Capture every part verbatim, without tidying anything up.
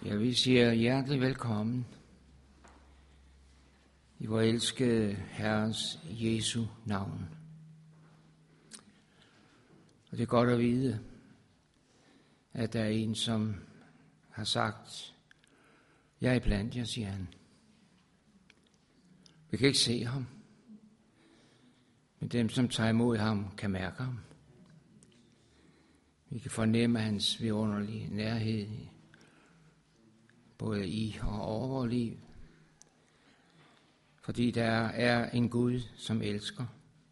Ja, vi siger hjertelig velkommen i vor elskede Herres Jesu navn. Og det er godt at vide, at der er en, som har sagt, jeg er blandt jer, siger han. Vi kan ikke se ham, men dem, som tager imod ham, kan mærke ham. Vi kan fornemme hans vidunderlige nærhed, både i og over vores liv. Fordi der er en Gud, som elsker.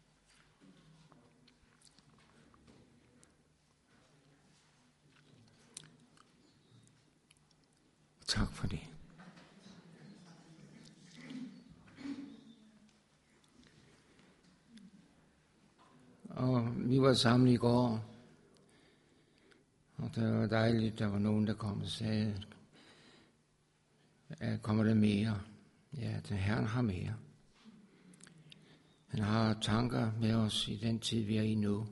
Tak for det. Og vi var samlet i går, og det var dejligt, der var nogen, der kom og sagde, kommer der mere? Ja, den Herren har mere. Han har tanker med os i den tid, vi er i nu.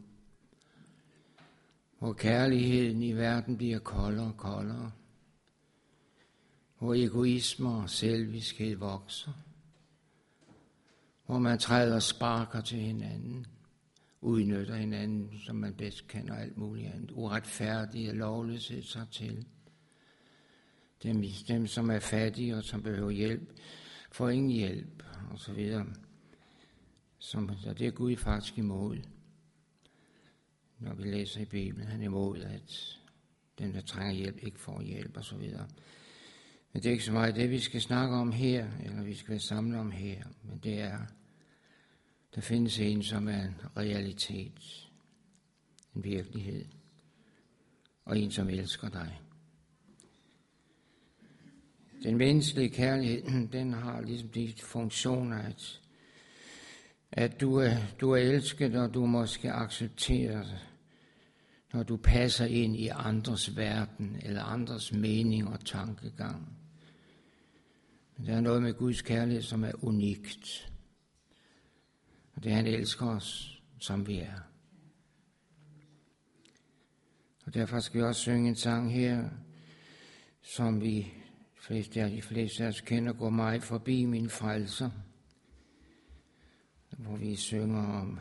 Hvor kærligheden i verden bliver koldere og koldere. Hvor egoisme og selviskhed vokser. Hvor man træder og sparker til hinanden. Udnytter hinanden, som man bedst kender, alt muligt andet. Uretfærdige og lovløshed sig til. Dem, dem, som er fattige og som behøver hjælp, får ingen hjælp, og så videre. Som, og det er Gud faktisk imod. Når vi læser i Bibelen, han er imod, at dem, der trænger hjælp, ikke får hjælp, og så videre. Men det er ikke så meget det, vi skal snakke om her, eller vi skal være samlet om her, men det er, der findes en, som er en realitet, en virkelighed, og en, som elsker dig. Den menneskelige kærlighed, den har ligesom de funktioner, at, at du, er, du er elsket, og du måske accepterer, når du passer ind i andres verden, eller andres mening og tankegang. Men der er noget med Guds kærlighed, som er unikt. Og det er, han elsker os, som vi er. Og derfor skal vi også synge en sang her, som vi fleste, de fleste af os kender, går mig forbi min frelser, hvor vi synger om,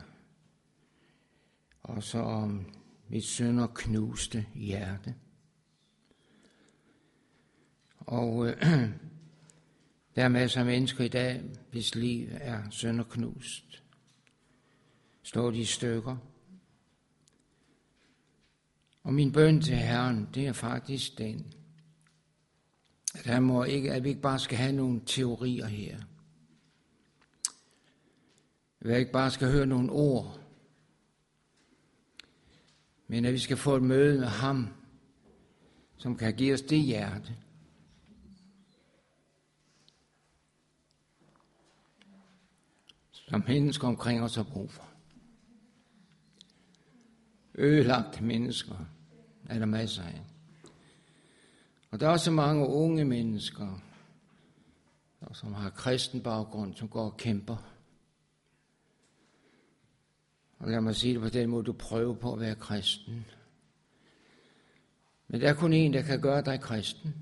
også om mit synder knuste hjerte. Og øh, der er masser af mennesker i dag, hvis liv er sønderknust. Står de i stykker. Og min bøn til Herren, det er faktisk den, at, han må ikke, at vi ikke bare skal have nogle teorier her. At vi ikke bare skal høre nogle ord. Men at vi skal få et møde med ham, som kan give os det hjerte. Som mennesker omkring os har brug for. Ødelagte mennesker er der masser af. Og der er også mange unge mennesker, som har kristen baggrund, som går og kæmper. Og lad mig sige det på den måde, du prøver på at være kristen. Men der er kun en, der kan gøre dig kristen.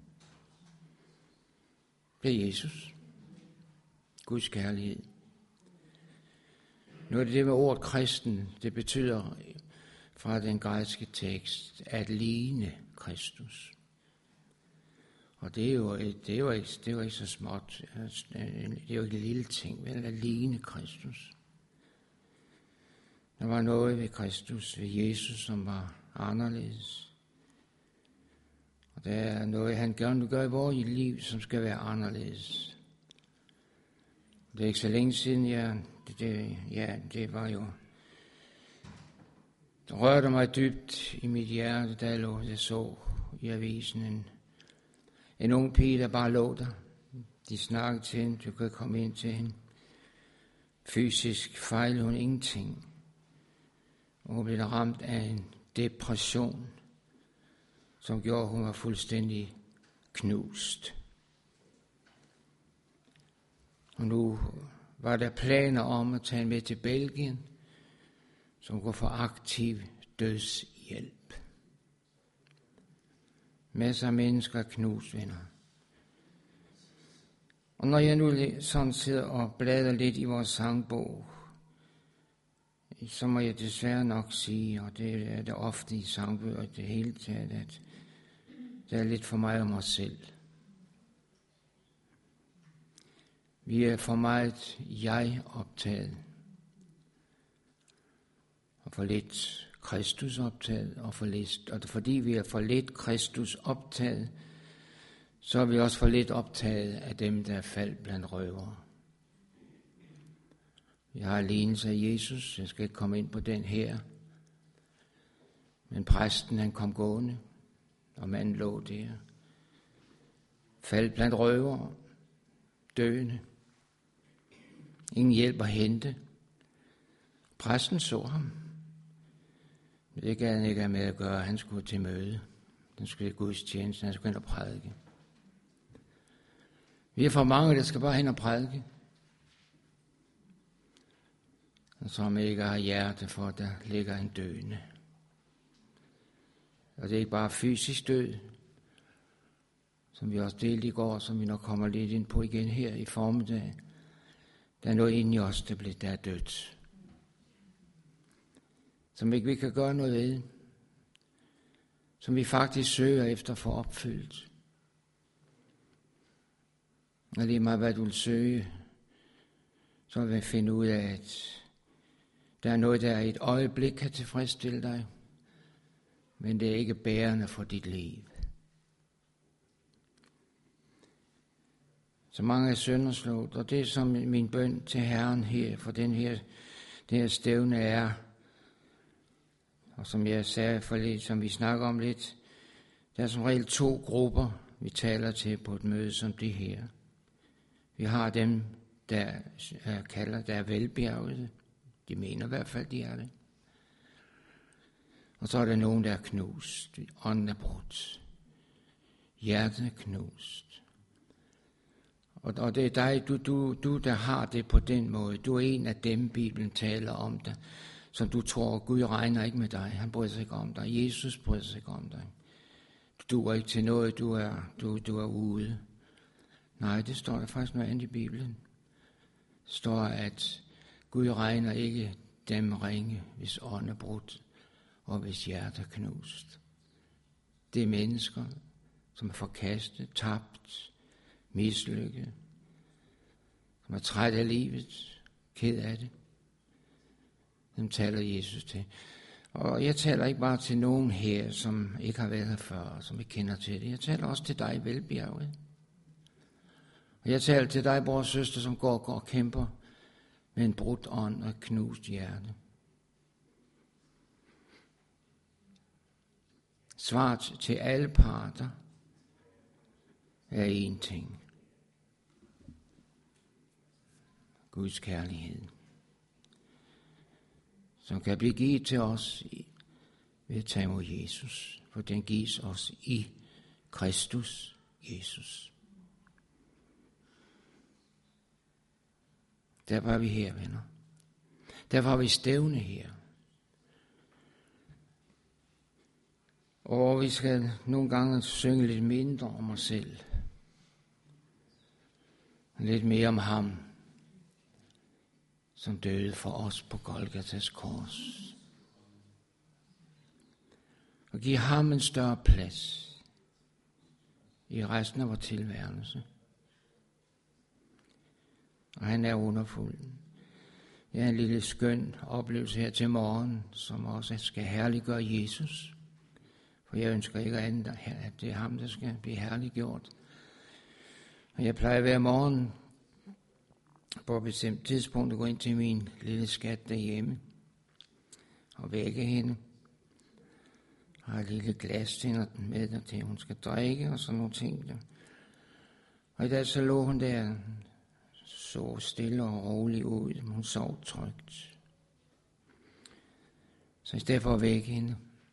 Det er Jesus. Guds kærlighed. Nu er det det med ordet kristen, det betyder fra den græske tekst, at ligne Kristus. Og det er jo, det er jo, ikke, det er jo ikke så småt. Det er jo ikke en lille ting, vel, at ligne Kristus. Der var noget ved Kristus, ved Jesus, som var anderledes. Og der er noget, han gerne vil gøre i vores liv, som skal være anderledes. Det er ikke så længe siden, ja, det, det, ja, det var jo... Det rørte mig dybt i mit hjerte, da jeg, lå, jeg så i avisen en En ung pige, der bare lå der. De snakkede til hende, du kan komme ind til hende. Fysisk fejlede hun ingenting. Og hun blev ramt af en depression, som gjorde, at hun var fuldstændig knust. Og nu var der planer om at tage hende med til Belgien, som kunne få aktiv dødshjælp. Masser af mennesker er knust, venner. Og når jeg nu sådan sidder og bladrer lidt i vores sangbog, så må jeg desværre nok sige, og det er det ofte i sangbøger det hele taget, at det er lidt for meget om os selv. Vi er for meget jeg optaget, og for lidt Kristus optaget, og, for lidt, og fordi vi er for lidt Kristus optaget, så er vi også for lidt optaget af dem, der er faldt blandt røvere. Jeg har alene, sagde Jesus, jeg skal ikke komme ind på den her, men præsten han kom gående, og manden lå der, faldt blandt røvere, døende. Ingen hjælp at hente. Præsten så ham. Men det gad han ikke have med at gøre. Han skulle til møde. Den skulle i Guds tjeneste. Han skulle hen og prædike. Vi er for mange, der skal bare hen og prædike. Og som ikke har hjerte for, der ligger en døende. Og det er ikke bare fysisk død, som vi også delte i går, som vi nok kommer lidt ind på igen her i formiddag. Der er noget inde i os, der bliver der dødt. Som ikke vi kan gøre noget ved. Som vi faktisk søger efter for opfyldt. Og lige meget hvad du vil søge, så vil vi finde ud af, at der er noget, der i et øjeblik kan tilfredsstille dig, men det er ikke bærende for dit liv. Så mange er sønderslået, og det som min bøn til Herren her, for den her, det her stævne er, og som jeg sagde for lidt, som vi snakker om lidt, der er som regel to grupper, vi taler til på et møde som det her. Vi har dem, der er kalder, der er velbjergede. De mener i hvert fald, de er det. Og så er der nogen, der er knust. Ånden er brudt. Hjertet er knust. Og, og det er dig, du, du, du, der har det på den måde. Du er en af dem, Bibelen taler om dig, som du tror, Gud regner ikke med dig. Han bryder sig ikke om dig. Jesus bryder sig ikke om dig. Du er ikke til noget, du er, du, du er ude. Nej, det står der faktisk noget andet i Bibelen. Det står, at Gud regner ikke dem ringe, hvis ånd er brudt, og hvis hjertet er knust. Det er mennesker, som er forkastet, tabt, mislykket, som er træt af livet, ked af det. Dem taler Jesus til. Og jeg taler ikke bare til nogen her, som ikke har været her før, som ikke kender til det. Jeg taler også til dig, velbjerget. Og jeg taler til dig, bror og søster, som går, går og kæmper med en brudt ånd og et knust hjerte. Svaret til alle parter er én ting. Guds kærlighed, som kan blive givet til os ved at tage imod Jesus, for den gives os i Kristus Jesus. Derfor er vi her, venner. Derfor har vi stævne her. Og vi skal nogle gange synge lidt mindre om os selv. Lidt mere om ham, som døde for os på Golgatas kors. Og give ham en større plads i resten af vores tilværelse. Og han er underfuld. Jeg har en lille skøn oplevelse her til morgen, som også skal herliggøre Jesus. For jeg ønsker ikke andet, at det er ham, der skal blive herliggjort. Og jeg plejer hver morgen på et bestemt tidspunkt at gå ind til min lille skat derhjemme og vække hende. Jeg har et lille glas til hende med der til, hun skal drikke og sådan nogle ting der. Og i dag så lå hun der, så stille og rolig ud, hun sov trygt. Så i stedet for at vække hende,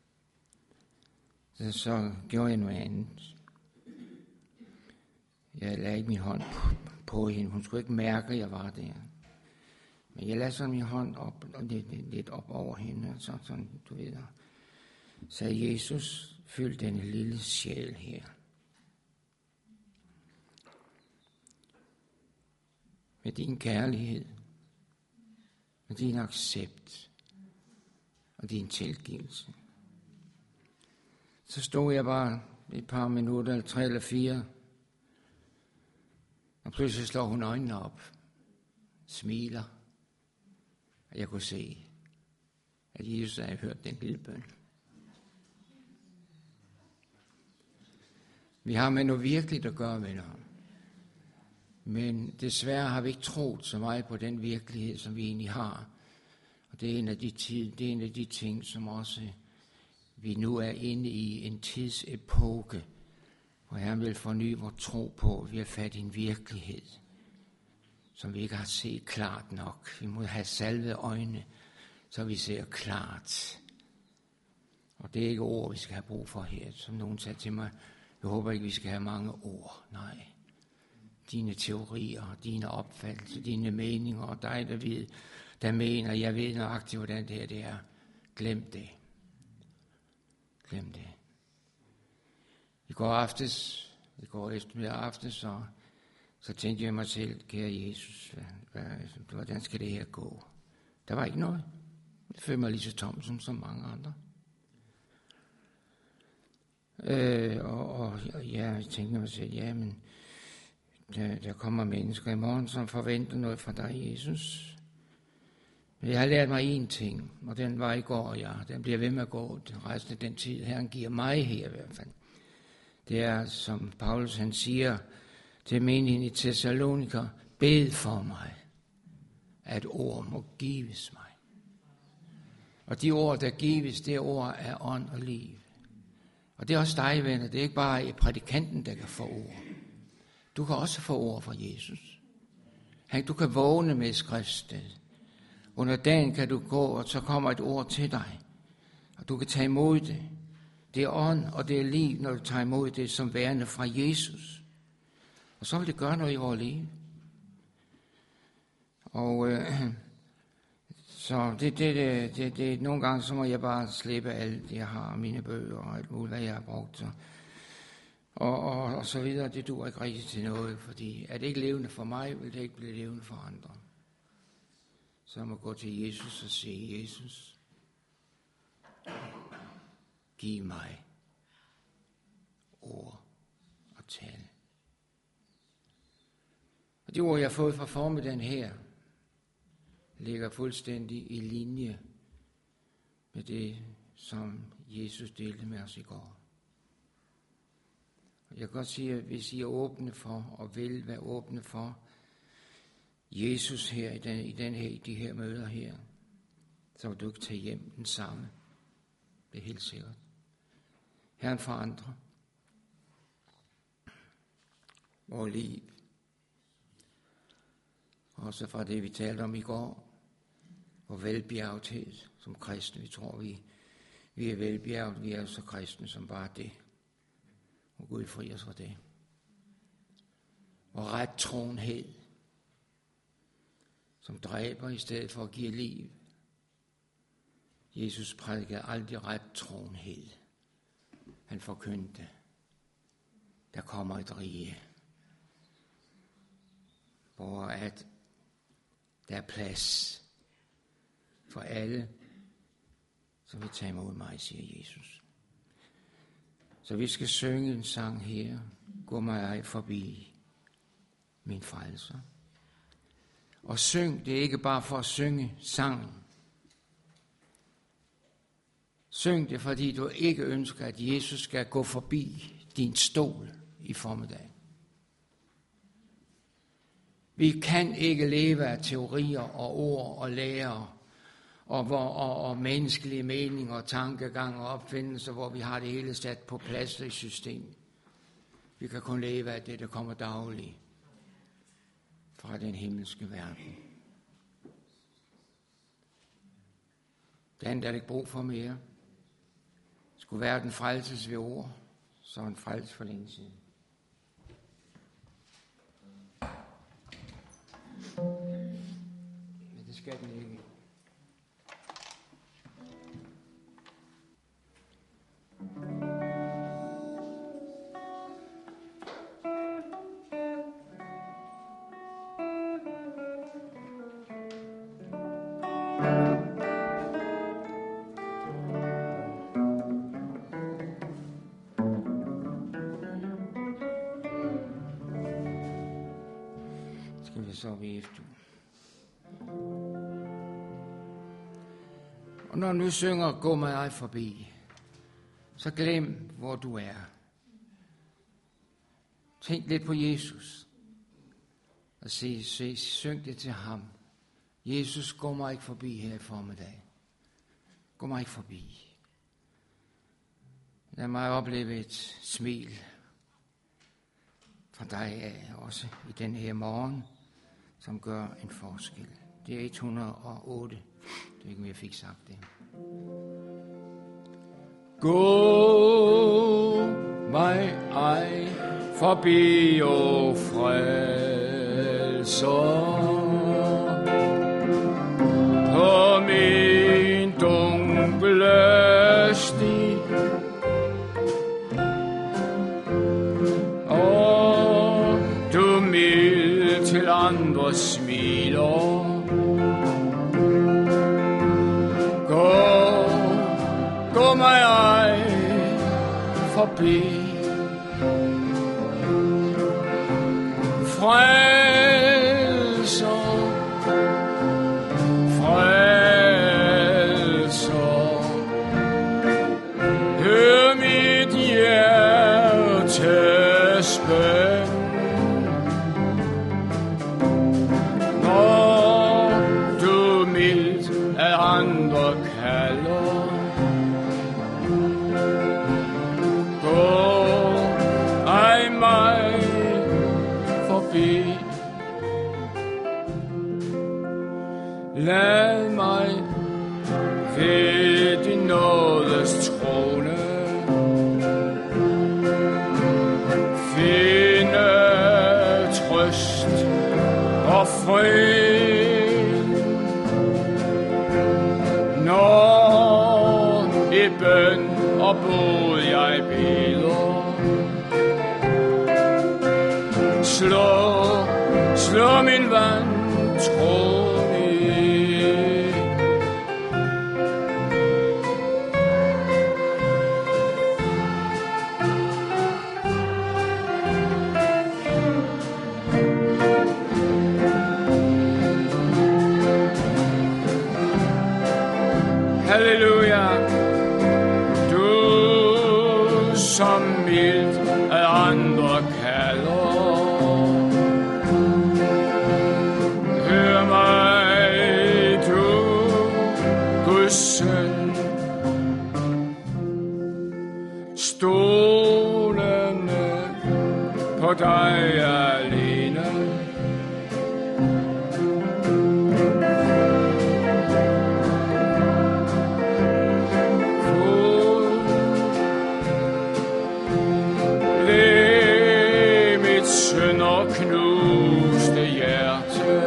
så, så gjorde jeg noget andet. Jeg lagde ikke min hånd på, på hende. Hun skulle ikke mærke, at jeg var der. Men jeg lagde sådan min hånd op, og lidt, lidt op over hende. Så sådan, du ved, sagde Jesus, Fyld denne lille sjæl her. Med din kærlighed, med din accept og din tilgivelse. Så stod jeg bare et par minutter, eller tre eller fire, og pludselig slår hun øjnene op, smiler, og jeg kunne se, at Jesus havde hørt den lille bøn. Vi har med noget virkeligt at gøre, venner. Men desværre har vi ikke troet så meget på den virkelighed, som vi egentlig har. Og det er en af de, tid, det er en af de ting, som også vi nu er inde i en tidsepoke, hvor Herren vil forny vores tro på, at vi har fat i en virkelighed, som vi ikke har set klart nok. Vi må have salvede øjne, så vi ser klart. Og det er ikke ord, vi skal have brug for her. Som nogen sagde til mig, jeg håber ikke, vi skal have mange ord. Nej. Dine teorier, dine opfattelser, dine meninger, og dig, der ved, der mener, jeg ved nøjagtigt, hvordan det her det er. Glem det. Glem det. I går aftes, i går eftermiddag aftes, så, så tænkte jeg mig selv, kære Jesus, hvad, hvordan skal det her gå? Der var ikke noget. Jeg følte mig lige så tom som så mange andre. Øh, og, og ja, jeg tænkte mig selv, ja, men der, der kommer mennesker i morgen, som forventer noget fra dig, Jesus. Men jeg har lært mig én ting, og den var i går, ja. Den bliver ved med at gå den resten af den tid, Herren giver mig her i hvert fald. Det er, som Paulus han siger til menigheden i Thessaloniker, bed for mig, at ord må gives mig. Og de ord, der gives, det ord er ånd og liv. Og det er også dig, venner. Det er ikke bare prædikanten, der kan få ord. Du kan også få ord fra Jesus. Du kan vågne med skriftsted. Under dagen kan du gå, og så kommer et ord til dig. Og du kan tage imod det. Det er ånd, og det er liv, når du tager imod det som værende fra Jesus. Og så vil det gøre noget i vores liv. Og øh, så det, det, det, det, det, nogle gange så må jeg bare slippe alt, jeg har, mine bøger og alt muligt, hvad jeg har brugt. Så. Og, og, og så videre, det duer ikke rigtigt til noget, fordi er det ikke levende for mig, vil det ikke blive levende for andre. Så jeg må gå til Jesus og sige, Jesus, giv mig ord og tale. Og de ord, jeg har fået fra formiddagen her, ligger fuldstændig i linje med det, som Jesus delte med os i går. Jeg kan godt sige, at hvis I er åbne for, og vil være åbne for, Jesus her i, den, i, den her, i de her møder her, så vil du ikke tage hjem den samme. Det er helt sikkert. Herren forandrer vores liv. Også fra det, vi talte om i går, hvor velbjergthed som kristne. Vi tror, vi, vi er velbjerget, vi er så kristne som bare det. Og Gud fri os fra det. Og rettroenhed, som dræber i stedet for at give liv. Jesus prædikede aldrig rettroenhed. Han forkyndte, der kommer et rige, hvor at der er plads for alle, som vil tage imod mig, siger Jesus. Så vi skal synge en sang her. Gå mig ej forbi, min frelser. Og syng, det er ikke bare for at synge sangen. Syng det, fordi du ikke ønsker, at Jesus skal gå forbi din stol i formiddag. Vi kan ikke leve af teorier og ord og lære og, hvor, og, og menneskelige meninger og tankegang og opfindelser, hvor vi har det hele sat på plads i systemet. Vi kan kun leve af det, der kommer dagligt fra den himmelske verden. Den der er ikke brug for mere. Skulle verden frelses ved ord, så en frels for længe siden. Men det skal den ikke. Thank you. så vi efter. Og når du synger, gå med dig forbi, så glem, hvor du er. Tænk lidt på Jesus. Og se, se, syng det til ham. Jesus, gå mig ikke forbi her i formiddag. Gå mig ikke forbi. Lad mig opleve et smil fra dig af, også i den her morgen, som gør en forskel. Det er et hundrede og otte. Det er ikke, om jeg fik sagt det. Gå mig ej forbi, o frelser, på min dunkle sti, og du mild til andre smiler. Gå, gå mig ej forbi, frelser, frelser, hør mit hjertes bøn, når du mildt af andre kalder. Gå ej mig forbi, lad mig ved din nådes trone finde trøst og fred, når i bøn og bod jeg beder. Slå, slå min vantro ned. Halleluja, du som mildt af andre kalder. Hør mig, du Guds søn, stolende på dig alene. Læg mit synder knuste hjerte,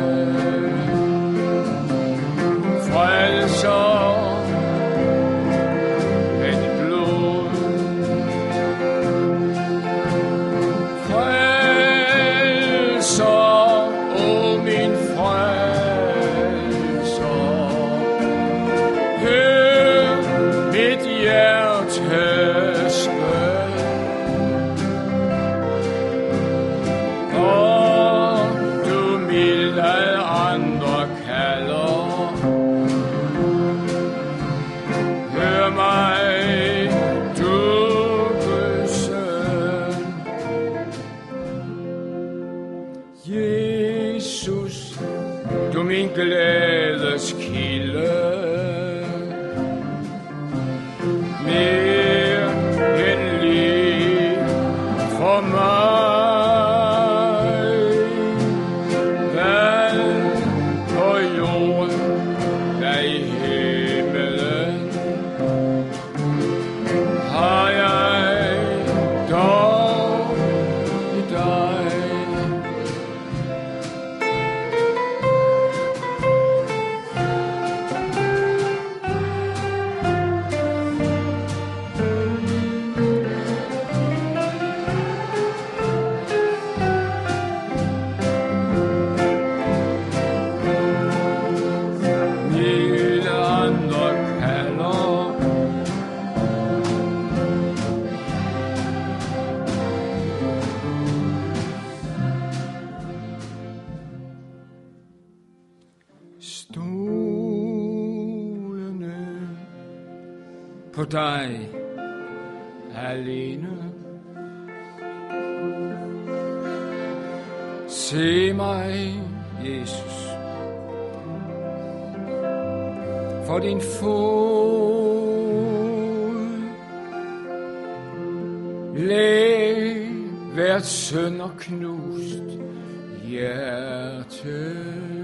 frelser med dit blod, frelser, o min frelser, hør mit hjertes bøn, og du mild af andre kalder. Hør mig, du Guds søn. Jesus, du min glædes kilde, mere end liv for mig. Hvad på jorden, der i himmelen, har jeg dog i dig. på dig alene. Se mig, Jesus, for din fod. Læg hvert sønder knust hjerte.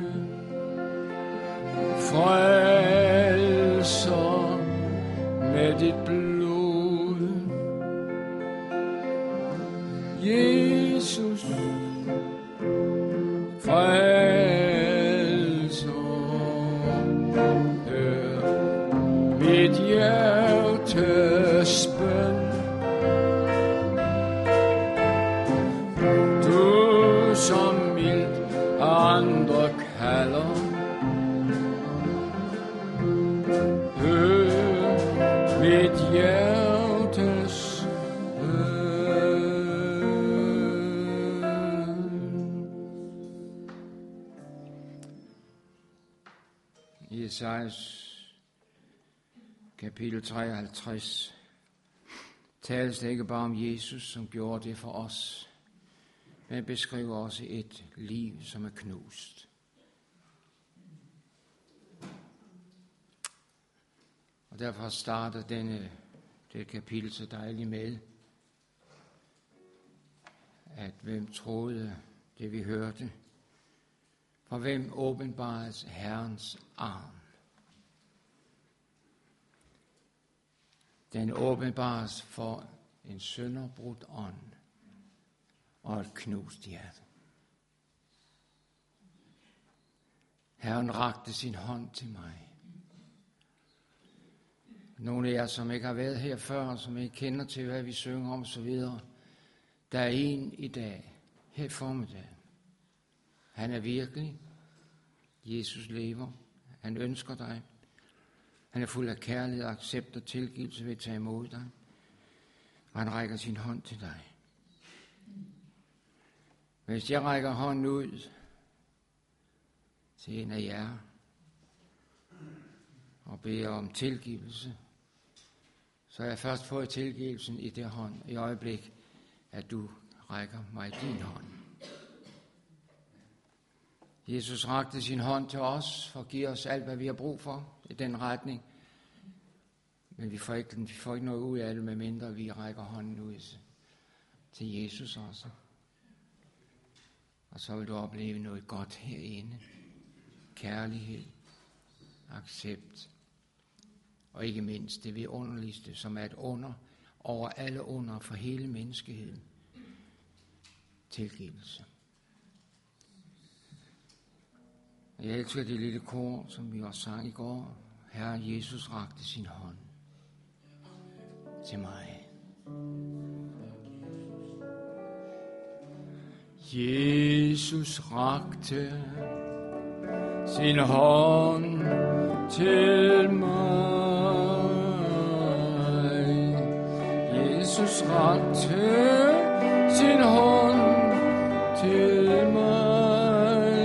Frelser med dit blod. Jesus, frelser, hør mit hjertes bøn. Du som mildt andre kalder, hør mit hjertes bøn. I Esajas kapitel treoghalvtreds tales det ikke bare om Jesus, som gjorde det for os, men beskriver også et liv, som er knust. Og derfor starter denne, det kapitel så dejligt med, at hvem troede det, vi hørte, for hvem åbenbares Herrens arm. Den åbenbares for en sønderbrudt ånd og et knust hjerte. Herren rakte sin hånd til mig. Nogle af jer, som ikke har været her før, som ikke kender til, hvad vi synger om, så videre. Der er en i dag, her i formiddag. Han er virkelig. Jesus lever. Han ønsker dig. Han er fuld af kærlighed, accept og tilgivelse ved at tage imod dig. Og han rækker sin hånd til dig. Hvis jeg rækker hånden ud til en af jer og beder om tilgivelse, så har jeg først fået tilgivelsen i det hånd, i øjeblik, at du rækker mig din hånd. Jesus rakte sin hånd til os for at give os alt, hvad vi har brug for i den retning. Men vi får ikke, vi får ikke noget ud af det, medmindre vi rækker hånden ud til Jesus også. Og så vil du opleve noget godt herinde. Kærlighed, accept, og ikke mindst det vidunderligste, som er et under over alle under for hele menneskeheden. Tilgivelse. Jeg elsker det lille kor, som vi også sang i går. Herre Jesus rakte sin hånd til mig. Jesus rakte sin hånd til mig. Jesus rakte sin hånd til mig.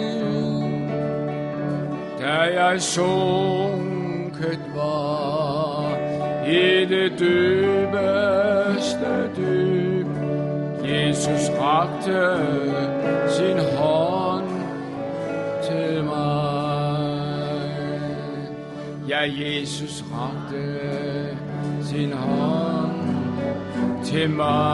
Da jeg sunket var i det dybeste dyb, Jesus rakte sin hånd til mig. Ja, Jesus rakte sin hånd til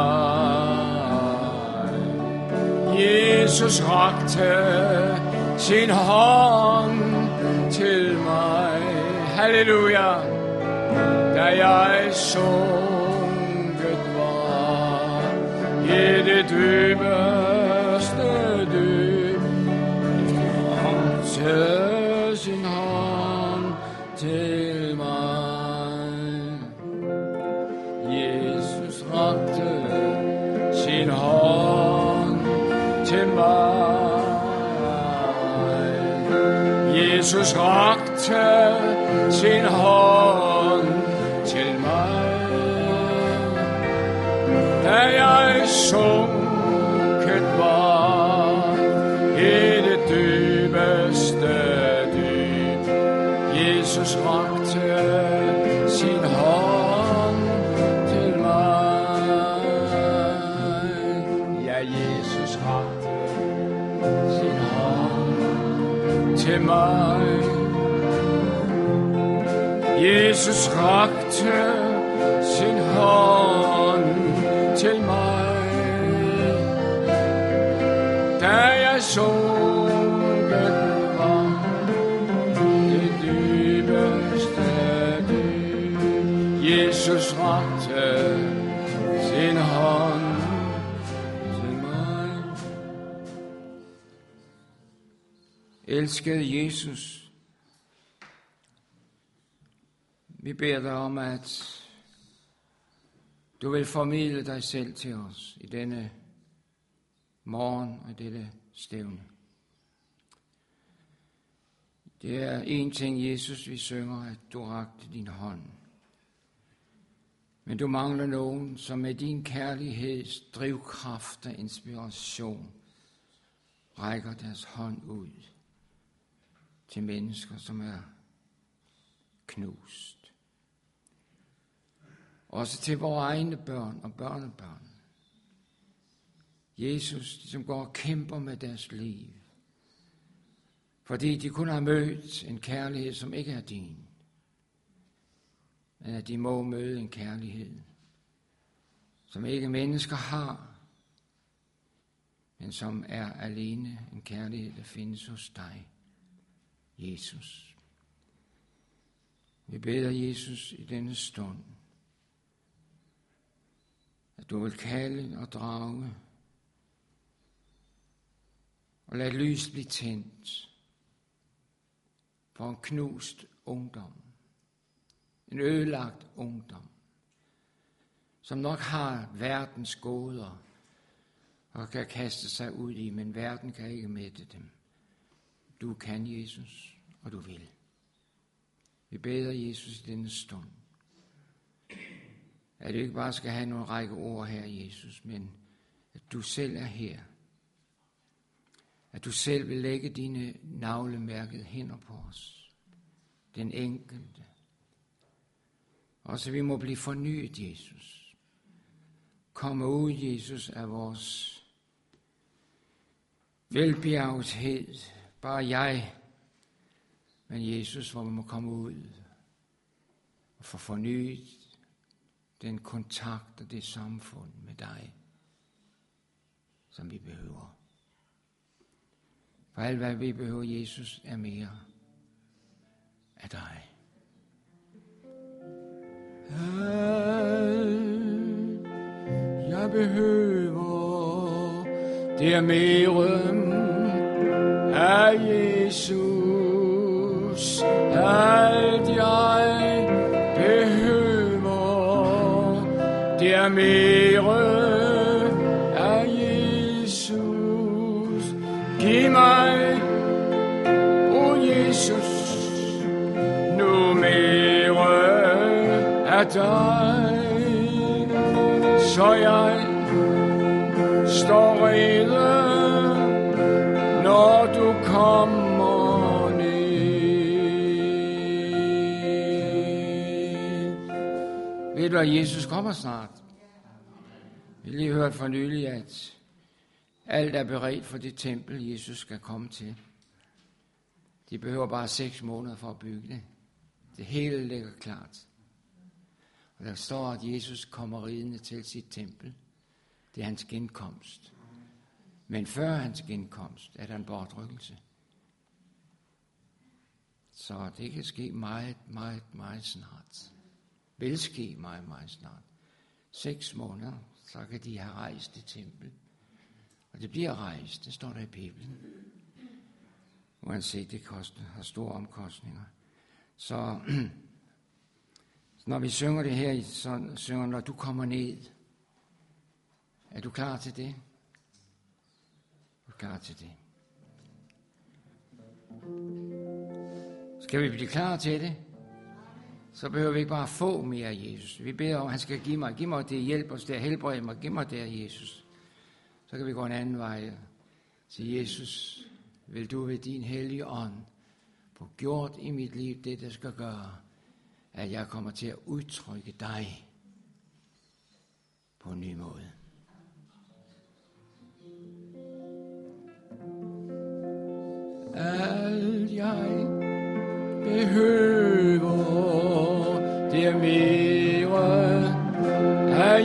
mig. Jesus rakte sin hånd til mig. Halleluja. Da jeg sunket var i det dybeste dyb, rakte sin hånd til mig. Jesus rakte sin hånd til mig. Jesus rakte sin hånd til mig. Da jeg sunket var i det dybeste dyb, Jesus rakte sin hånd da Jesus rakte sin hånd til mig. Jesus rakte sin hånd til mig, da jeg sunket var det dybeste dyb. Jesus rakte sin hånd til mig. Elskede Jesus, vi beder dig om, at du vil formidle dig selv til os i denne morgen og dette stævne. Det er en ting, Jesus, vi synger, at du rakte din hånd. Men du mangler nogen, som med din kærligheds drivkraft og inspiration rækker deres hånd ud til mennesker, som er knust. Også til vores egne børn og børnebørn. Jesus, de som går og kæmper med deres liv, fordi de kun har mødt en kærlighed, som ikke er din, men at de må møde en kærlighed, som ikke mennesker har, men som er alene en kærlighed, der findes hos dig, Jesus. Vi beder Jesus i denne stund, at du vil kalde og drage, og lad lys blive tændt for en knust ungdom, en ødelagt ungdom, som nok har verdens goder og kan kaste sig ud i, men verden kan ikke mætte dem. Du kan, Jesus, og du vil. Vi beder Jesus i denne stund, at du ikke bare skal have nogle række ord her, Jesus, men at du selv er her. At du selv vil lægge dine navlemærkede hænder på os. Den enkelte. Og så vi må blive fornyet, Jesus. Komme ud, Jesus, af vores velbjergethed. Bare jeg. Men Jesus, hvor vi må komme ud og få fornyet den kontakt og det samfund med dig, som vi behøver. For alt, hvad vi behøver, Jesus, er mere af dig. Alt, jeg behøver, det er mere af Jesus. Alt, jeg behøver, det er mere af Jesus. Giv mig, o oh Jesus, nu mere af dig, så jeg står rede, når du kommer ned. Ved du, at Jesus kommer snart? Vi lige hørt for nylig, at alt er beredt for det tempel, Jesus skal komme til. De behøver bare seks måneder for at bygge det. Det hele ligger klart. Og der står, at Jesus kommer ridende til sit tempel. Det er hans genkomst. Men før hans genkomst er der en bortrykkelse. Så det kan ske meget, meget, meget snart. Vil ske meget, meget snart. Seks måneder, så kan de have rejst det tempel. Og det bliver rejst, det står der i Bibelen. Uanset det koster, har store omkostninger. Så når vi synger det her, så synger når du kommer ned. Er du klar til det? Er du klar til det? Skal vi blive klar til det? Så behøver vi ikke bare få mere af Jesus. Vi beder om, at han skal give mig, give mig det, hjælp os der, helbred mig, give mig det, Jesus. Så kan vi gå en anden vej. Til Jesus, vil du ved din hellige ånd få gjort i mit liv det, der skal gøre, at jeg kommer til at udtrykke dig på en ny måde. behøver, det er mere af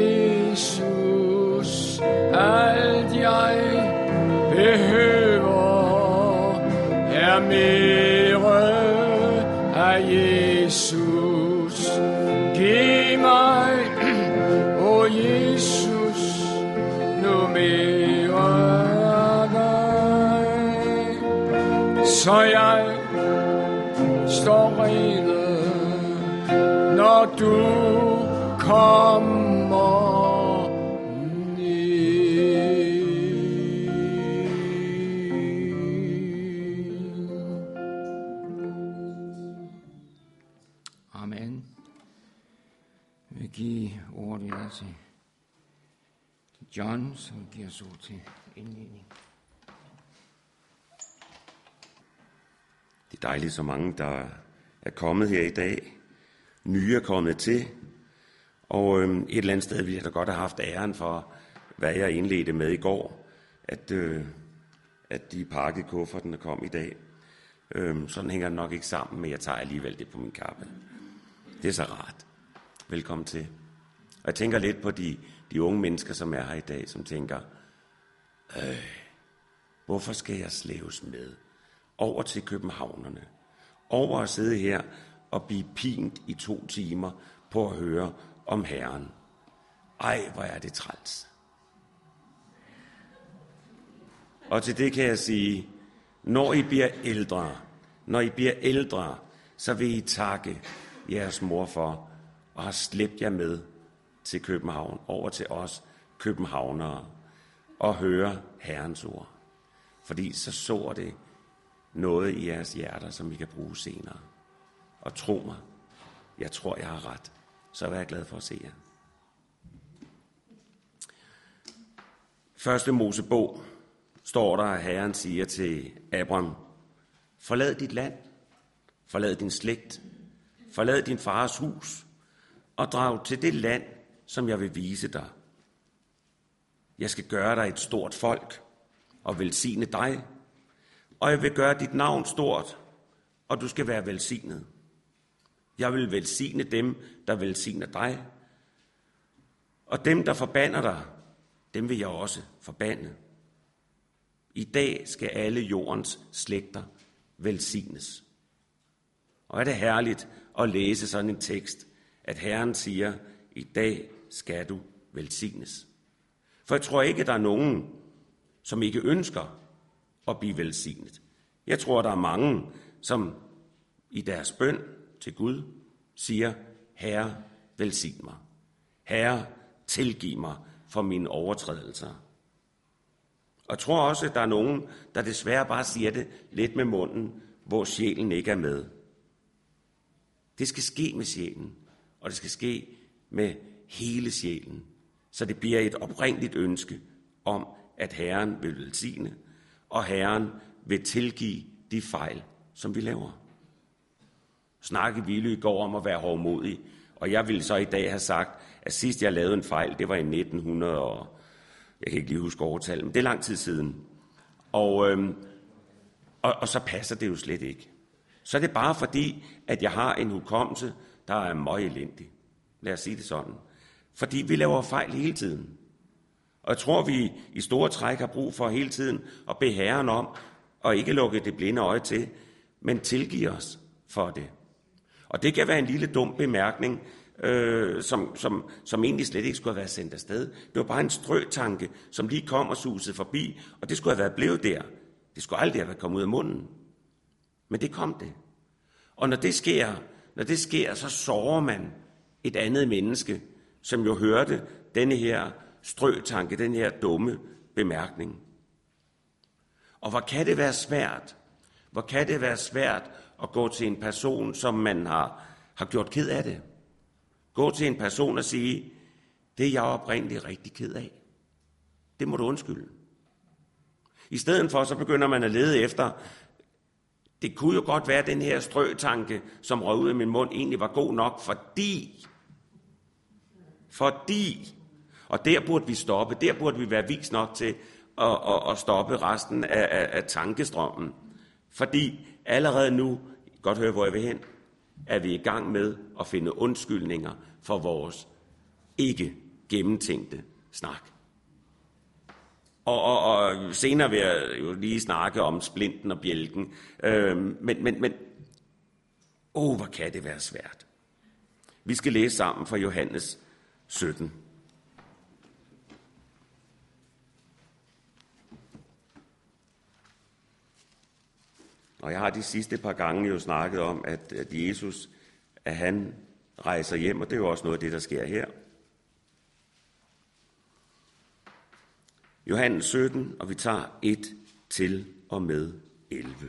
Jesus. Alt jeg behøver er mere af Jesus. Giv mig, o oh Jesus, nu mere af dig, så jeg står rede, når du kommer ned. Amen. Jeg vil give ordet videre til John, som giver så til indledning. Det er dejligt, så mange, der er kommet her i dag. Nye er kommet til. Og øhm, et eller andet sted ville jeg da godt have haft æren for, hvad jeg indledte med i går, at, øh, at de pakkede kufferten og kom i dag. Øhm, sådan hænger det nok ikke sammen, men jeg tager alligevel det på min kappe. Det er så rart. Velkommen til. Og jeg tænker lidt på de, de unge mennesker, som er her i dag, som tænker, øh, hvorfor skal jeg slæves med over til københavnerne? Over at sidde her og blive pint i to timer på at høre om Herren. Ej, hvor er det træls. Og til det kan jeg sige, når I bliver ældre, når I bliver ældre, så vil I takke jeres mor for at have slæbt jer med til København, over til os københavnere, og høre Herrens ord. Fordi så sår det noget i jeres hjerter, som I kan bruge senere. Og tro mig, jeg tror, jeg har ret. Så er jeg glad for at se jer. Første Mosebog står der, at Herren siger til Abraham, forlad dit land, forlad din slægt, forlad din fars hus, og drag til det land, som jeg vil vise dig. Jeg skal gøre dig et stort folk, og velsigne dig, og jeg vil gøre dit navn stort, og du skal være velsignet. Jeg vil velsigne dem, der velsigner dig, og dem, der forbander dig, dem vil jeg også forbande. I dag skal alle jordens slægter velsignes. Og er det herligt at læse sådan en tekst, at Herren siger, i dag skal du velsignes. For jeg tror ikke, der er nogen, som ikke ønsker at blive velsignet. Jeg tror, der er mange, som i deres bøn til Gud siger, Herre, velsign mig. Herre, tilgiv mig for mine overtrædelser. Og jeg tror også, at der er nogen, der desværre bare siger det lidt med munden, hvor sjælen ikke er med. Det skal ske med sjælen, og det skal ske med hele sjælen, så det bliver et oprindeligt ønske om, at Herren vil velsigne, og Herren vil tilgive de fejl, som vi laver. Snakke ville i går om at være hovmodig, og jeg ville så i dag have sagt, at sidst jeg lavede en fejl, det var i nitten hundrede, og jeg kan ikke lige huske årtallet, men det er lang tid siden. Og, øhm, og, og så passer det jo slet ikke. Så er det bare fordi, at jeg har en hukommelse, der er meget elendig. Lad os sige det sådan. Fordi vi laver fejl hele tiden. Og jeg tror, vi i store træk har brug for hele tiden at bede Herren om, og ikke lukke det blinde øje til, men tilgive os for det. Og det kan være en lille dum bemærkning, øh, som, som, som egentlig slet ikke skulle have været sendt afsted. Det var bare en strøtanke, som lige kom og susede forbi, og det skulle have været blevet der. Det skulle aldrig have været kommet ud af munden. Men det kom det. Og når det sker, når det sker, så sårer man et andet menneske, som jo hørte denne her strøtanke, den her dumme bemærkning. Og hvor kan det være svært? Hvor kan det være svært at gå til en person, som man har, har gjort ked af det? Gå til en person og sige, det er jeg oprindeligt rigtig ked af. Det må du undskylde. I stedet for, så begynder man at lede efter, det kunne jo godt være, at den her strøtanke, som røg ud af min mund, egentlig var god nok, fordi, fordi, og der burde vi stoppe, der burde vi være vis nok til at, at, at stoppe resten af, af, af tankestrømmen. Fordi allerede nu Godt høre, hvor jeg vil hen. Er vi i gang med at finde undskyldninger for vores ikke gennemtænkte snak. Og, og, og senere vil jeg jo lige snakke om splinten og bjælken. Øh, men, men, men, åh, hvor kan det være svært. Vi skal læse sammen fra Johannes sytten. Og jeg har de sidste par gange jo snakket om, at, at Jesus, at han rejser hjem, og det er jo også noget af det, der sker her. Johannes sytten, og vi tager et til og med elleve.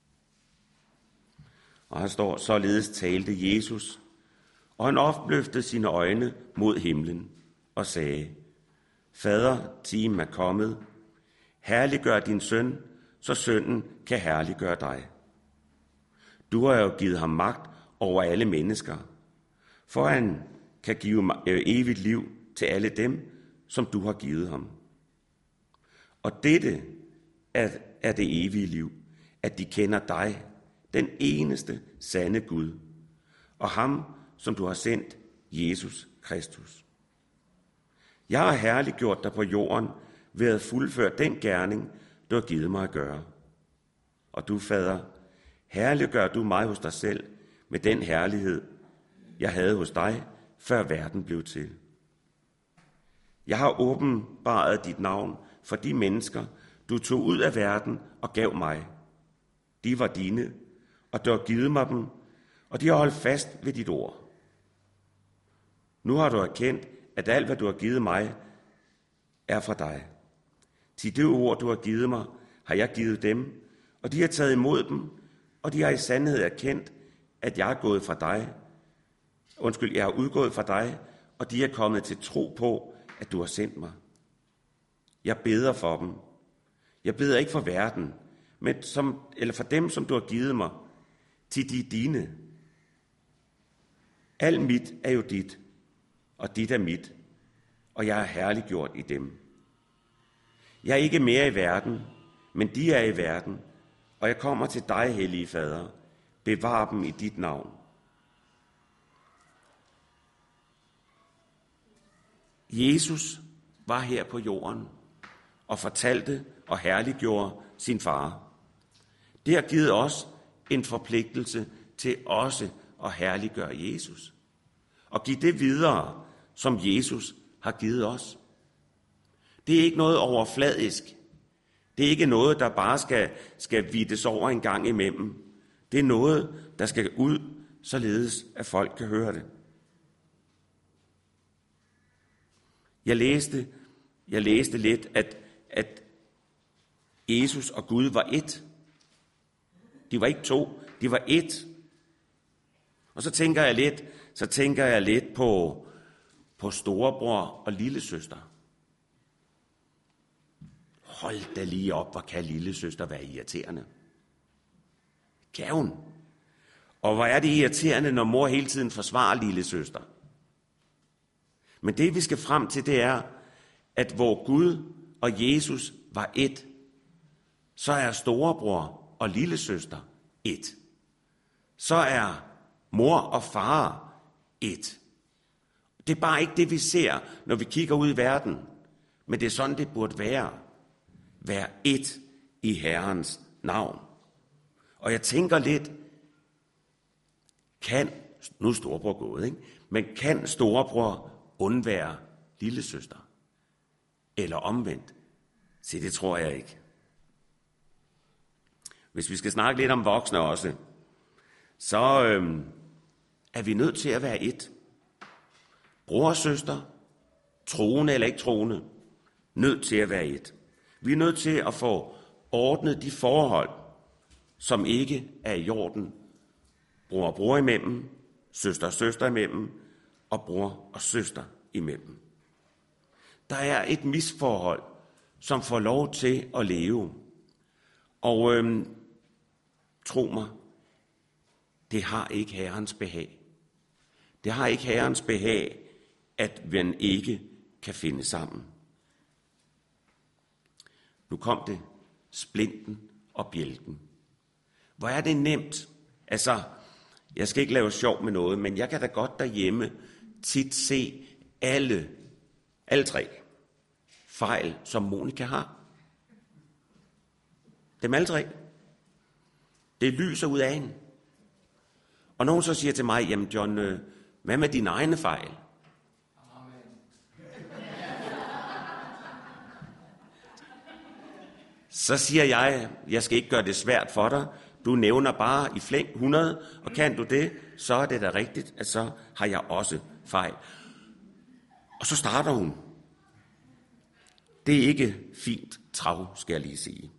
Og her står, således talte Jesus, og han opløftede sine øjne mod himlen og sagde, Fader, timen er kommet, herliggør din søn, så sønnen kan herliggøre dig. Du har jo givet ham magt over alle mennesker, for han kan give evigt liv til alle dem, som du har givet ham. Og dette er, er det evige liv, at de kender dig, den eneste sande Gud, og ham, som du har sendt, Jesus Kristus. Jeg har herliggjort dig på jorden ved at fuldføre den gerning, du har givet mig at gøre. Og du, Fader, herliggør du mig hos dig selv med den herlighed, jeg havde hos dig, før verden blev til. Jeg har åbenbaret dit navn for de mennesker, du tog ud af verden og gav mig. De var dine, og du har givet mig dem, og de har holdt fast ved dit ord. Nu har du erkendt, at alt, hvad du har givet mig, er fra dig. Til det ord, du har givet mig, har jeg givet dem, og de har taget imod dem, og de har i sandhed erkendt, at jeg er gået fra dig. Undskyld, jeg er udgået fra dig, og de er kommet til tro på, at du har sendt mig. Jeg beder for dem. Jeg beder ikke for verden, men som, eller for dem, som du har givet mig, til de dine. Alt mit er jo dit, og dit er mit, og jeg er herliggjort i dem. Jeg er ikke mere i verden, men de er i verden, og jeg kommer til dig, hellige Fader. Bevar dem i dit navn. Jesus var her på jorden og fortalte og herliggjorde sin far. Det har givet os en forpligtelse til også at herliggøre Jesus og give det videre, som Jesus har givet os. Det er ikke noget overfladisk. Det er ikke noget, der bare skal, skal vides over en gang imellem. Det er noget, der skal ud, således at folk kan høre det. Jeg læste, jeg læste lidt, at, at Jesus og Gud var ét. De var ikke to, de var ét. Og så tænker jeg lidt, så tænker jeg lidt på, på storebror og lillesøster. Hold da lige op, hvor kan lillesøster være irriterende. Kan hun? Og hvor er det irriterende, når mor hele tiden forsvarer lillesøster. Men det, vi skal frem til, det er, at hvor Gud og Jesus var ét, så er storebror og lillesøster ét. Så er mor og far ét. Det er bare ikke det, vi ser, når vi kigger ud i verden. Men det er sådan, det burde være. Vær ét i Herrens navn. Og jeg tænker lidt, kan, nu er storebror gået, ikke? Men kan storebror undvære lillesøster? Eller omvendt? Se, det tror jeg ikke. Hvis vi skal snakke lidt om voksne også, så øhm, er vi nødt til at være ét. Bror og søster, troende eller ikke troende, nødt til at være ét. Vi er nødt til at få ordnet de forhold, som ikke er i orden. Bror og bror imellem, søster og søster imellem, og bror og søster imellem. Der er et misforhold, som får lov til at leve. Og øhm, tro mig, det har ikke Herrens behag. Det har ikke Herrens behag, at man ikke kan finde sammen. Nu kom det, splinten og bjælken. Hvor er det nemt Altså, jeg skal ikke lave sjov med noget, men jeg kan da godt derhjemme tit se alle, alle tre fejl, som Monika har. Dem alle tre. Det lyser ud af hende. Og nogen så siger til mig, jamen John, øh, hvad med dine egne fejl? Så siger jeg, jeg skal ikke gøre det svært for dig. Du nævner bare i flæng hundrede, og kan du det, så er det da rigtigt, at så har jeg også fejl. Og så starter hun. Det er ikke fint trav, skal jeg lige sige.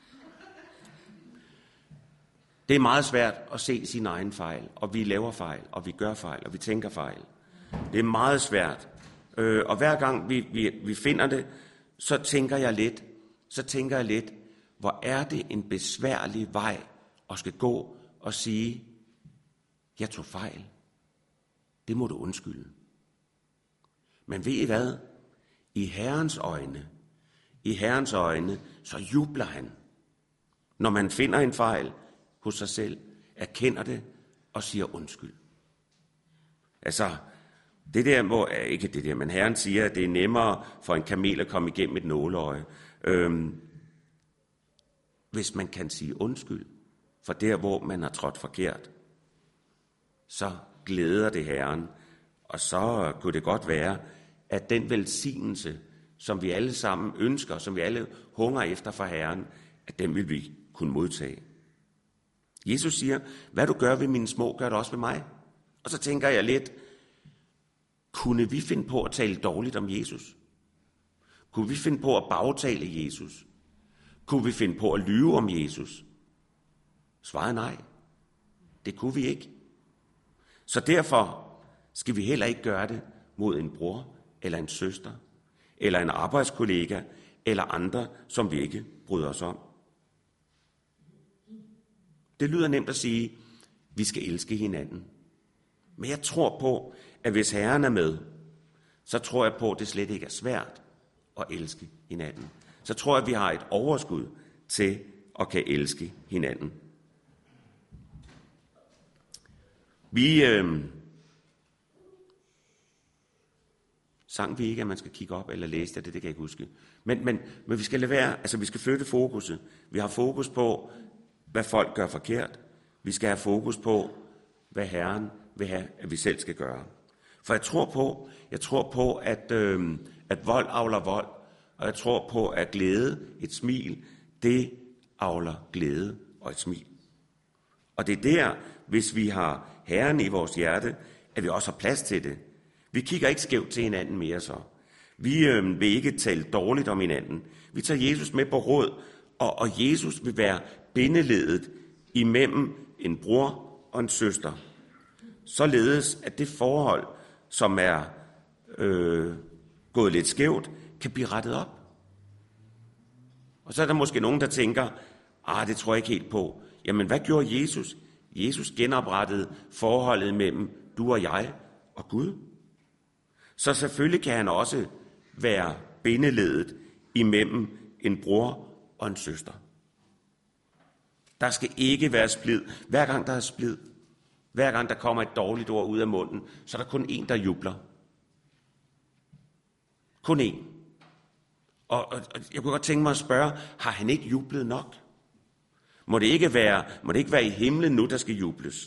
Det er meget svært at se sin egen fejl, og vi laver fejl, og vi gør fejl, og vi tænker fejl. Det er meget svært. Øh, og hver gang vi, vi, vi finder det, så tænker jeg lidt, så tænker jeg lidt, hvor er det en besværlig vej at skal gå og sige, jeg tog fejl. Det må du undskylde. Men ved I hvad? I Herrens øjne, i Herrens øjne, så jubler han, når man finder en fejl hos sig selv, erkender det og siger undskyld. Altså, det der må, ikke det der, men Herren siger, at det er nemmere for en kamel at komme igennem et nåleøje. Øhm, hvis man kan sige undskyld for der, hvor man har trådt forkert, så glæder det Herren, og så kunne det godt være, at den velsignelse, som vi alle sammen ønsker, som vi alle hungrer efter for Herren, at den vil vi kunne modtage. Jesus siger, hvad du gør ved mine små, gør det også ved mig. Og så tænker jeg lidt, kunne vi finde på at tale dårligt om Jesus? Kunne vi finde på at bagtale Jesus? Kunne vi finde på at lyve om Jesus? Svaret nej. Det kunne vi ikke. Så derfor skal vi heller ikke gøre det mod en bror, eller en søster, eller en arbejdskollega, eller andre, som vi ikke bryder os om. Det lyder nemt at sige, at vi skal elske hinanden. Men jeg tror på, at hvis Herren er med, så tror jeg på, at det slet ikke er svært at elske hinanden. Så tror jeg, at vi har et overskud til at kan elske hinanden. Vi øh, sang vi ikke, at man skal kigge op eller læse det, det kan jeg ikke huske. Men, men, men vi skal lade være, altså vi skal flytte fokuset. Vi har fokus på, hvad folk gør forkert. Vi skal have fokus på, hvad Herren vil have, at vi selv skal gøre. For jeg tror på, jeg tror på, at, øh, at vold avler vold, og jeg tror på, at glæde, et smil, det avler glæde og et smil. Og det er der, hvis vi har Herren i vores hjerte, at vi også har plads til det. Vi kigger ikke skævt til hinanden mere så. Vi øh, vil ikke tale dårligt om hinanden. Vi tager Jesus med på råd, og, og Jesus vil være bindeledet imellem en bror og en søster. Således at det forhold, som er øh, gået lidt skævt, kan blive rettet op. Og så er der måske nogen, der tænker, ah, det tror jeg ikke helt på. Jamen, hvad gjorde Jesus? Jesus genoprettede forholdet mellem du og jeg og Gud. Så selvfølgelig kan han også være bindeledet imellem en bror og en søster. Der skal ikke være splid. Hver gang der er splid, hver gang der kommer et dårligt ord ud af munden, så er der kun en, der jubler. Kun en. Og, og, og jeg kunne godt tænke mig at spørge, har han ikke jublet nok? Må det ikke være, må det ikke være i himlen nu, der skal jubles?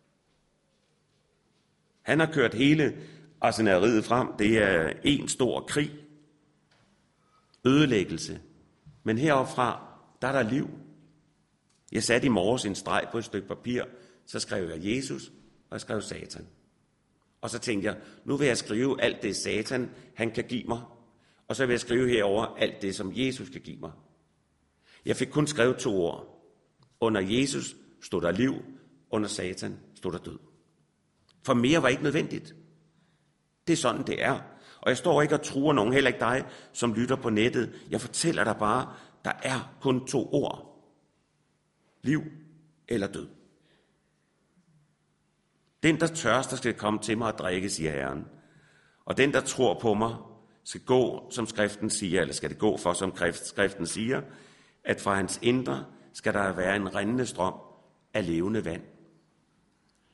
Han har kørt hele arsenaleriet frem. Det er en stor krig. Ødelæggelse. Men heroppe fra, der er der liv. Jeg satte i morges en streg på et stykke papir, så skrev jeg Jesus, og jeg skrev Satan. Og så tænkte jeg, nu vil jeg skrive alt det Satan, han kan give mig, og så vil jeg skrive herover alt det, som Jesus kan give mig. Jeg fik kun skrevet to ord. Under Jesus stod der liv, under Satan stod der død. For mere var ikke nødvendigt. Det er sådan, det er. Og jeg står ikke og truer nogen, heller ikke dig, som lytter på nettet. Jeg fortæller dig bare, der er kun to ord. Liv eller død. Den, der tørster, skal komme til mig og drikke, siger Herren. Og den, der tror på mig, skal gå, som skriften siger, eller skal det gå for, som skriften siger, at fra hans indre skal der være en rindende strøm af levende vand.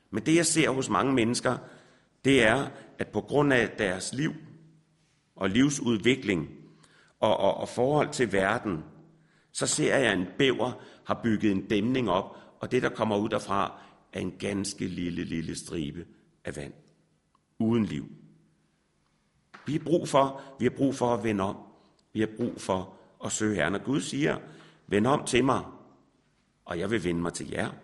Men det, jeg ser hos mange mennesker, det er, at på grund af deres liv og livsudvikling og, og, og forhold til verden, så ser jeg, at en bæver har bygget en dæmning op, og det, der kommer ud derfra, er en ganske lille, lille stribe af vand. Uden liv. Vi har brug for, vi har brug for at vende om. Vi har brug for at søge Herren. Og Gud siger, vend om til mig, og jeg vil vende mig til jer.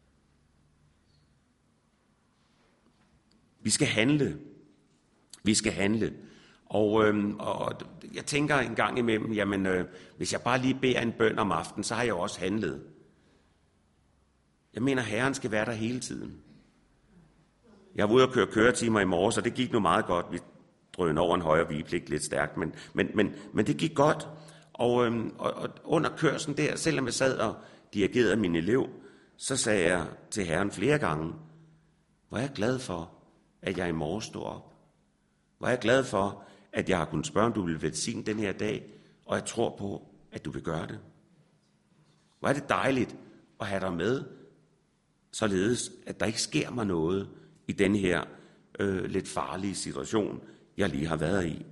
Vi skal handle. Vi skal handle. Og, øhm, og jeg tænker en gang imellem, jamen øh, hvis jeg bare lige beder en bøn om aftenen, så har jeg også handlet. Jeg mener, Herren skal være der hele tiden. Jeg var ude og køre køretimer i morges, og det gik nu meget godt. Vi drønede over en højre vigepligt lidt stærkt, men, men, men, men det gik godt. Og, øhm, og, og under kørslen der, selvom jeg sad og dirigerede min elev, så sagde jeg til Herren flere gange, hvor er jeg glad for, at jeg i morgen stod op. Hvor er jeg glad for, at jeg har kunnet spørge, om du vil velsigne den her dag, og jeg tror på, at du vil gøre det. Hvor er det dejligt at have dig med, således at der ikke sker mig noget i den her øh, lidt farlige situation, jeg lige har været i.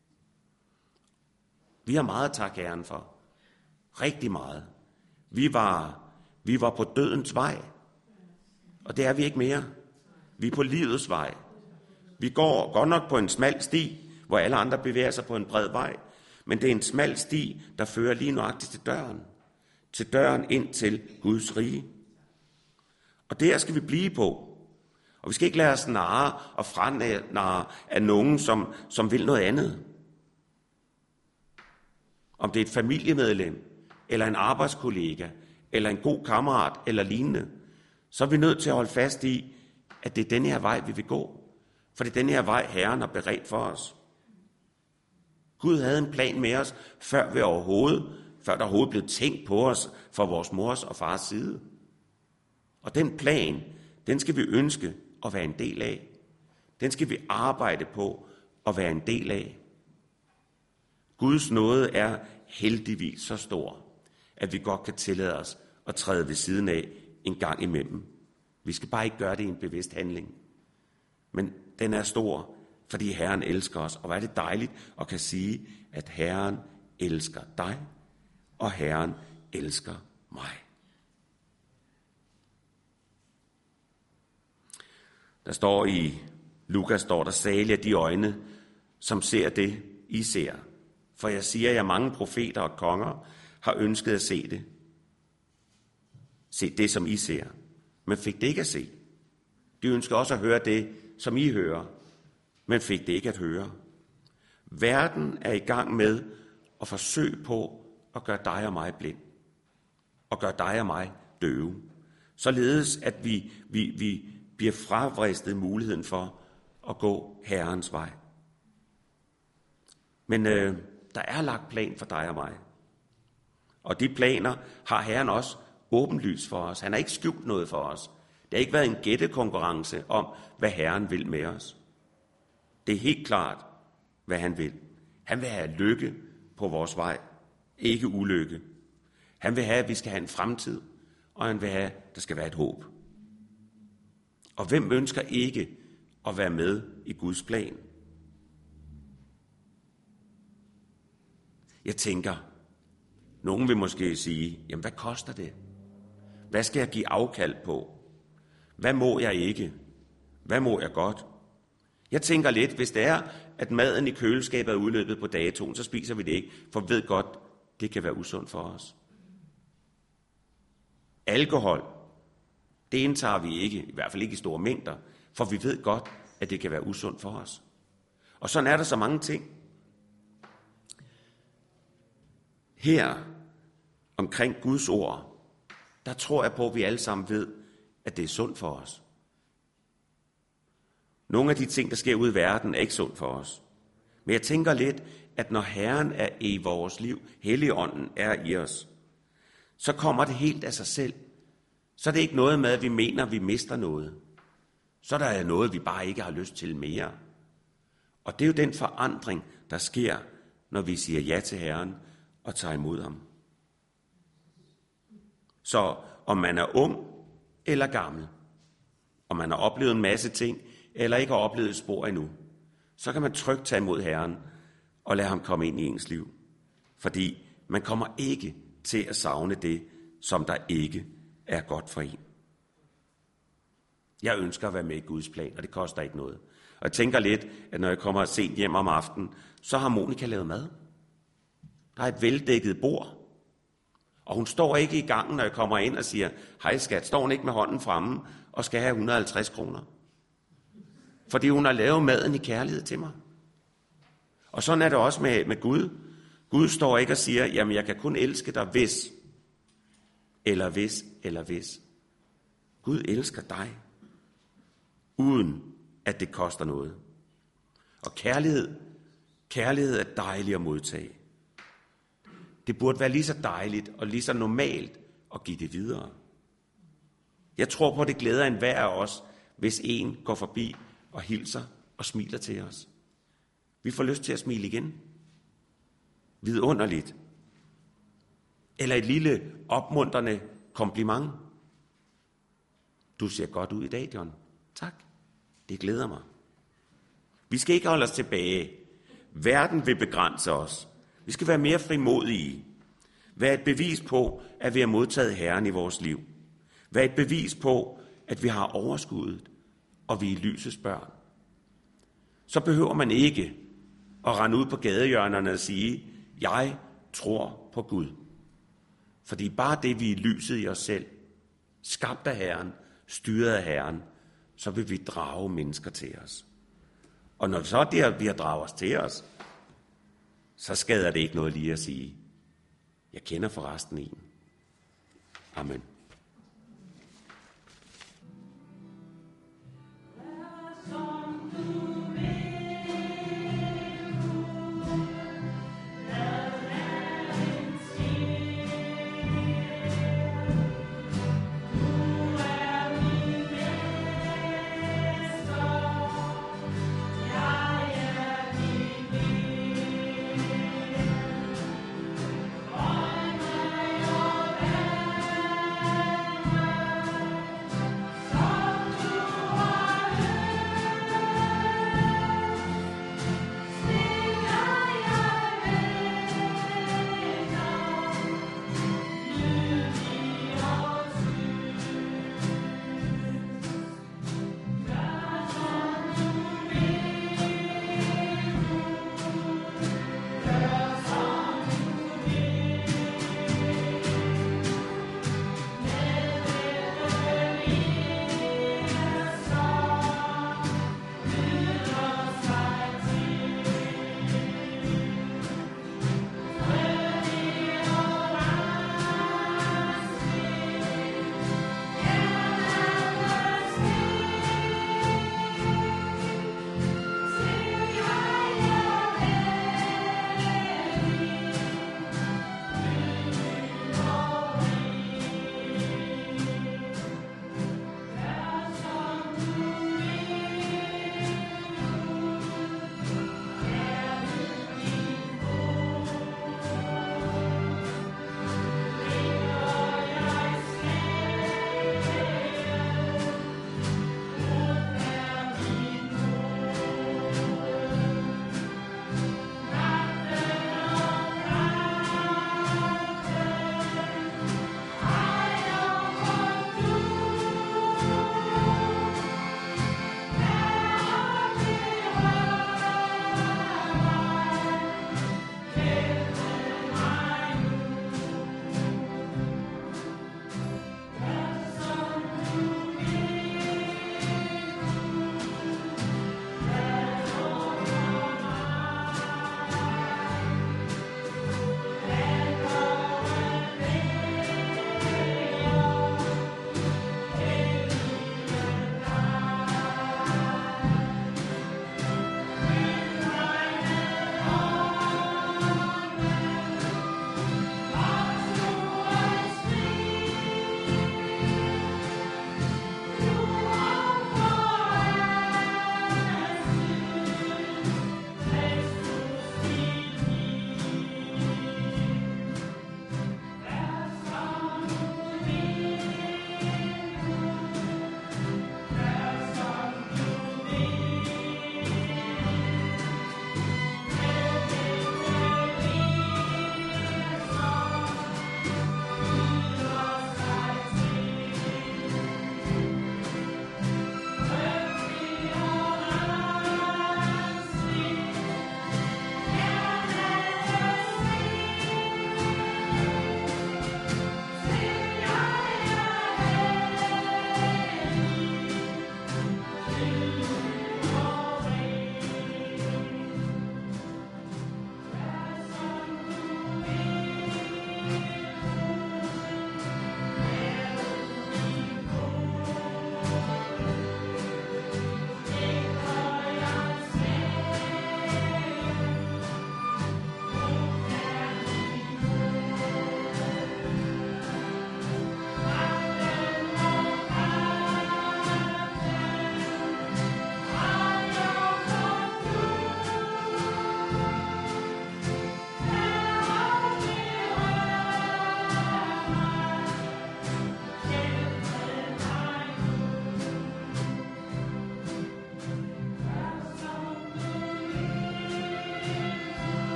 Vi har meget at takke Herren for. Rigtig meget. Vi var, vi var på dødens vej, og det er vi ikke mere. Vi er på livets vej. Vi går godt nok på en smal sti, hvor alle andre bevæger sig på en bred vej, men det er en smal sti, der fører lige nøjagtigt til døren. Til døren ind til Guds rige. Og der skal vi blive på. Og vi skal ikke lade os narre og franarre af nogen, som, som vil noget andet. Om det er et familiemedlem, eller en arbejdskollega, eller en god kammerat, eller lignende, så er vi nødt til at holde fast i, at det er den her vej, vi vil gå. For det er den her vej, Herren har beredt for os. Gud havde en plan med os, før vi overhovedet, før der overhovedet blev tænkt på os fra vores mors og fars side. Og den plan, den skal vi ønske at være en del af. Den skal vi arbejde på at være en del af. Guds nåde er heldigvis så stor, at vi godt kan tillade os at træde ved siden af en gang imellem. Vi skal bare ikke gøre det i en bevidst handling. Men den er stor, fordi Herren elsker os. Og hvor er det dejligt at kan sige, at Herren elsker dig, og Herren elsker mig. Der står i Lukas, står der, salige er de øjne, som ser det, I ser. For jeg siger, at jeg mange profeter og konger har ønsket at se det. Se det, som I ser. Men fik det ikke at se. De ønsker også at høre det, som I hører. Men fik det ikke at høre. Verden er i gang med at forsøge på at gøre dig og mig blind. Og gøre dig og mig døve. Således, at vi, vi, vi bliver fravristet muligheden for at gå Herrens vej. Men øh, der er lagt plan for dig og mig. Og de planer har Herren også åbenlyst for os. Han har ikke skjult noget for os. Det har ikke været en gættekonkurrence om, hvad Herren vil med os. Det er helt klart, hvad han vil. Han vil have lykke på vores vej, ikke ulykke. Han vil have, at vi skal have en fremtid, og han vil have, at der skal være et håb. Og hvem ønsker ikke at være med i Guds plan? Jeg tænker, nogen vil måske sige, jamen hvad koster det? Hvad skal jeg give afkald på? Hvad må jeg ikke? Hvad må jeg godt? Jeg tænker lidt, hvis det er, at maden i køleskabet er udløbet på datoen, så spiser vi det ikke, for vi ved godt, det kan være usundt for os. Alkohol, det indtager vi ikke, i hvert fald ikke i store mængder, for vi ved godt, at det kan være usundt for os. Og sådan er der så mange ting. Her, omkring Guds ord, der tror jeg på, at vi alle sammen ved, at det er sundt for os. Nogle af de ting, der sker ude i verden, er ikke sundt for os. Men jeg tænker lidt, at når Herren er i vores liv, Helligånden er i os, så kommer det helt af sig selv. Så er det ikke noget med, at vi mener, at vi mister noget. Så er der noget, vi bare ikke har lyst til mere. Og det er jo den forandring, der sker, når vi siger ja til Herren og tager imod ham. Så om man er ung eller gammel, om man har oplevet en masse ting, eller ikke har oplevet et spor endnu, så kan man trygt tage imod Herren og lade ham komme ind i ens liv. Fordi man kommer ikke til at savne det, som der ikke er godt for en. Jeg ønsker at være med i Guds plan, og det koster ikke noget. Og jeg tænker lidt, at når jeg kommer sent hjem om aftenen, så har Monika lavet mad. Der er et veldækket bord. Og hun står ikke i gangen, når jeg kommer ind og siger, hej skat, står hun ikke med hånden fremme og skal have et hundrede og halvtreds kroner. Fordi hun har lavet maden i kærlighed til mig. Og sådan er det også med, med Gud. Gud står ikke og siger, jamen jeg kan kun elske dig hvis, eller hvis, eller hvis. Gud elsker dig, uden at det koster noget. Og kærlighed, kærlighed er dejligt at modtage. Det burde være lige så dejligt og lige så normalt at give det videre. Jeg tror på, at det glæder enhver af os, hvis en går forbi og hilser og smiler til os. Vi får lyst til at smile igen. Vidunderligt. Eller et lille opmuntrende kompliment. Du ser godt ud i dag, John. Tak. Det glæder mig. Vi skal ikke holde os tilbage. Verden vil begrænse os. Vi skal være mere frimodige. Vær et bevis på, at vi har modtaget Herren i vores liv. Vær et bevis på, at vi har overskuddet, og vi er lysets børn. Så behøver man ikke at rende ud på gadehjørnerne og sige, jeg tror på Gud. Fordi bare det, vi er lyset i os selv, skabt af Herren, styret af Herren, så vil vi drage mennesker til os. Og når så det, vi har draget os til os, så skader det ikke noget lige at sige, jeg kender forresten en. Amen.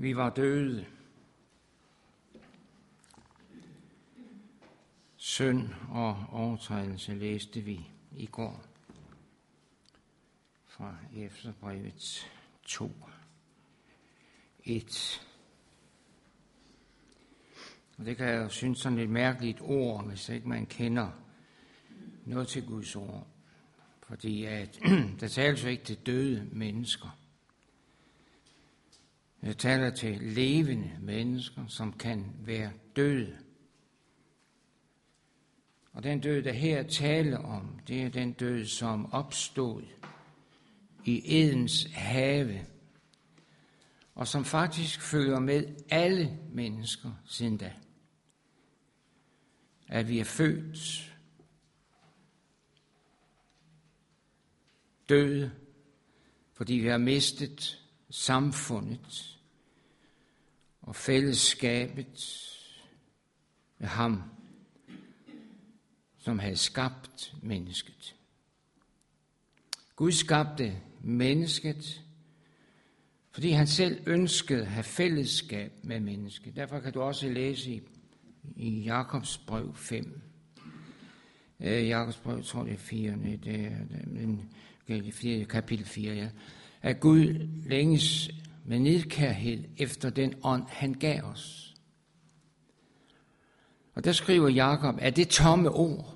vi var døde. Synd og overtrædelse læste vi i går fra Efeserbrevet to, et. Og det kan jeg jo synes sådan et mærkeligt ord, hvis ikke man kender noget til Guds ord. Fordi at, der tales jo ikke til døde mennesker. Jeg taler til levende mennesker, som kan være døde. Og den død, der her taler om, det er den død, som opstod i Edens have, og som faktisk følger med alle mennesker siden da. At vi er født døde, fordi vi har mistet samfundet og fællesskabet med ham, som havde skabt mennesket. Gud skabte mennesket, fordi han selv ønskede at have fællesskab med mennesket. Derfor kan du også læse i, i Jakobs brev fem. Øh, Jakobs brev, jeg tror det er fire, det er, det er kapitel fire, ja. At Gud længes med nidkærhed efter den ånd, han gav os. Og der skriver Jakob, at det tomme ord.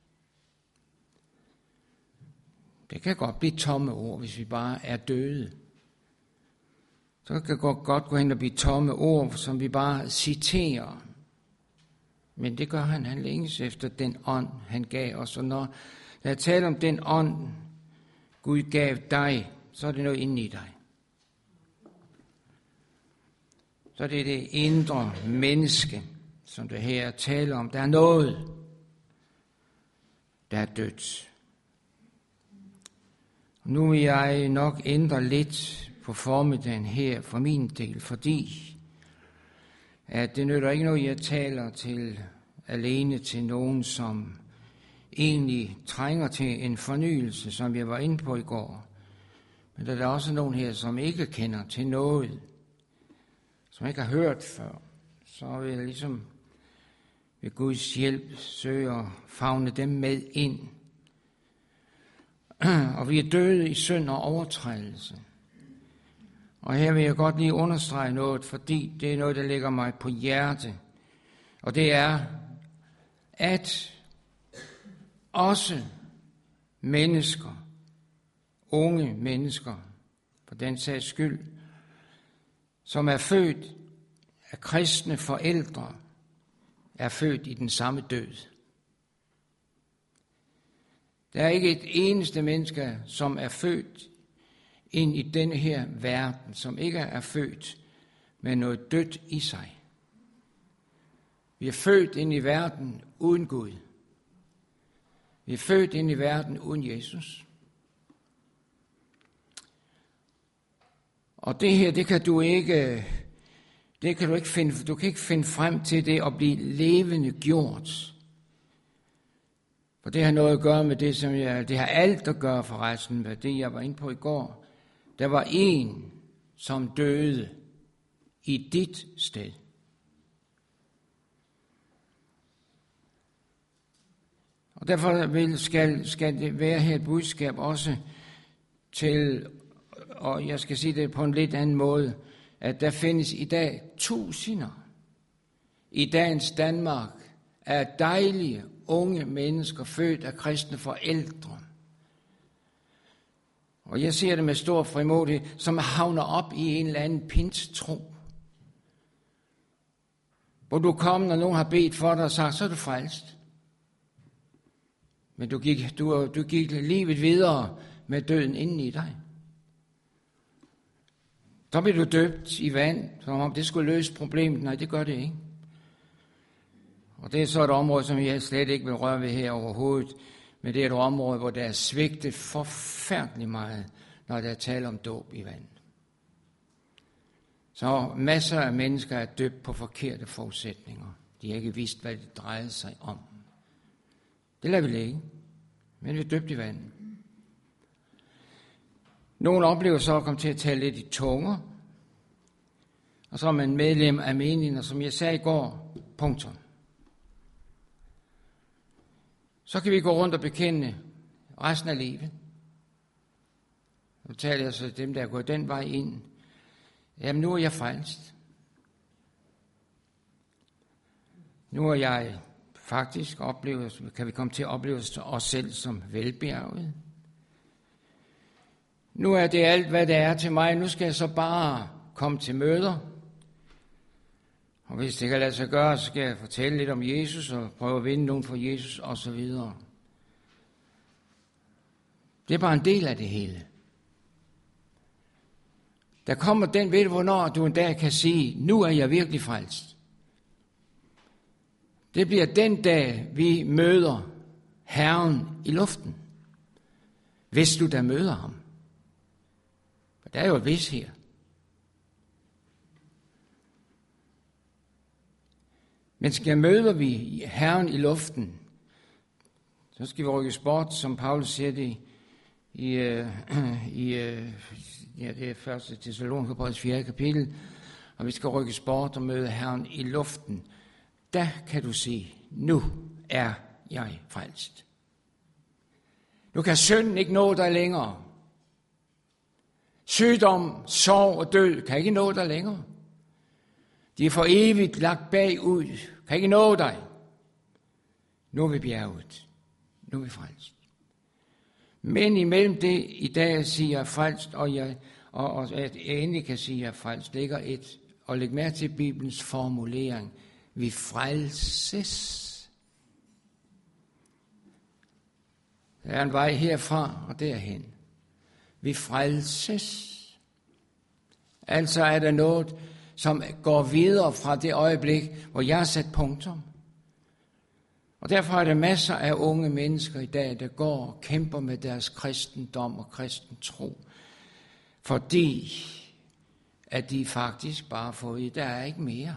Det kan godt blive tomme ord, hvis vi bare er døde. Så kan det godt gå hen og blive tomme ord, som vi bare citerer. Men det gør han, han længes efter den ånd, han gav os. Og når jeg taler om den ånd, Gud gav dig, så er det noget inde i dig. Så er det det indre menneske, som det her taler om. Der er noget, der er dødt. Nu vil jeg nok ændre lidt på formiddagen her for min del, fordi at det nytter ikke noget, jeg taler til alene til nogen, som egentlig trænger til en fornyelse, som jeg var inde på i går. Men der er også nogen her, som ikke kender til noget, som ikke har hørt før. Så vil jeg ligesom ved Guds hjælp søge at favne dem med ind. Og vi er døde i synd og overtrædelse. Og her vil jeg godt lige understrege noget, fordi det er noget, der ligger mig på hjerte. Og det er, at også mennesker, unge mennesker, for den sags skyld, som er født af kristne forældre, er født i den samme død. Der er ikke et eneste menneske, som er født ind i denne her verden, som ikke er født med noget dødt i sig. Vi er født ind i verden uden Gud. Vi er født ind i verden uden Jesus. Og det her, det kan du ikke, det kan du ikke finde, du kan ikke finde frem til det at blive levende gjort. For det har noget at gøre med det, som jeg, det har alt at gøre forresten med det, jeg var inde på i går. Der var en, som døde i dit sted. Og derfor vil, skal, skal det være her et budskab også til, og jeg skal sige det på en lidt anden måde, at der findes i dag tusinder i dagens Danmark af dejlige unge mennesker født af kristne forældre. Og jeg ser det med stor frimodighed, som havner op i en eller anden pinsetro. Hvor du kommer, når nogen har bedt for dig og sagt, så er du frelst. Men du gik, du, du gik livet videre med døden inden i dig. Så blev du døbt i vand, som om det skulle løse problemet. Nej, det gør det ikke. Og det er så et område, som jeg slet ikke vil røre ved her overhovedet. Men det er et område, hvor der er svigtet forfærdeligt meget, når der er tale om dåb i vand. Så masser af mennesker er døbt på forkerte forudsætninger. De har ikke vidst, hvad det drejede sig om. Det lader vi ligge, men vi er døbt i vand. Nogle oplever så at komme til at tale lidt i tunger. og så er man medlem af menigheden, og som jeg sagde i går, punktum. Så kan vi gå rundt og bekende resten af livet. Nu taler jeg så dem, der er gået den vej ind. Jamen, nu er jeg frelst. Nu er jeg faktisk oplevet, kan vi komme til at opleve os selv som velbjerget. Nu er det alt, hvad det er til mig. Nu skal jeg så bare komme til møder. Og hvis det kan lade sig gøre, så skal jeg fortælle lidt om Jesus og prøve at vinde nogen for Jesus osv. Det er bare en del af det hele. Der kommer den ved, hvornår du en dag kan sige, nu er jeg virkelig frelst. Det bliver den dag, vi møder Herren i luften. Hvis du da møder ham. For der er jo et vis her. Men skal møder vi Herren i luften, så skal vi rykkes bort, som Paulus siger det i, øh, i øh, ja, det er første Thessalonikerbrevets fjerde kapitel, og vi skal rykkes bort og møde Herren i luften. Der kan du sige, nu er jeg frelst. Nu kan synden ikke nå dig længere. Sygdom, sorg og død kan ikke nå dig længere. De er for evigt lagt bagud, kan ikke nå dig. Nu er vi bjerget. Nu er vi frelst. Men imellem det i dag siger jeg frelst, og jeg og, og at jeg endelig kan sige, at jeg er frelst, ligger et, og læg mærke til Bibelens formulering, vi frelses. Der er en vej herfra og derhen. Vi frelses. Altså er der noget, som går videre fra det øjeblik, hvor jeg har sat punktum. Og derfor er der masser af unge mennesker i dag, der går og kæmper med deres kristendom og kristen tro. Fordi at de faktisk bare får i, der er ikke mere.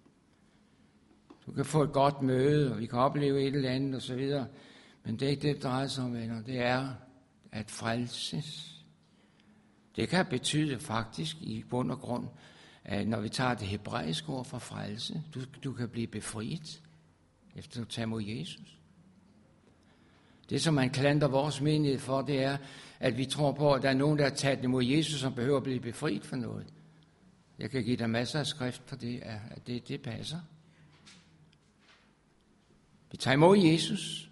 Du kan få et godt møde, og vi kan opleve et eller andet og så videre. Men det er ikke det, det drejer sig om, venner. Det er at frelses. Det kan betyde faktisk i bund og grund, at når vi tager det hebraiske ord for frelse, du, du kan blive befriet, efter du tager mod Jesus. Det, som man klandrer vores menighed for, det er, at vi tror på, at der er nogen, der har taget imod Jesus, som behøver at blive befriet for noget. Jeg kan give dig masser af skrift for det, at det, det passer. Vi tager imod Jesus.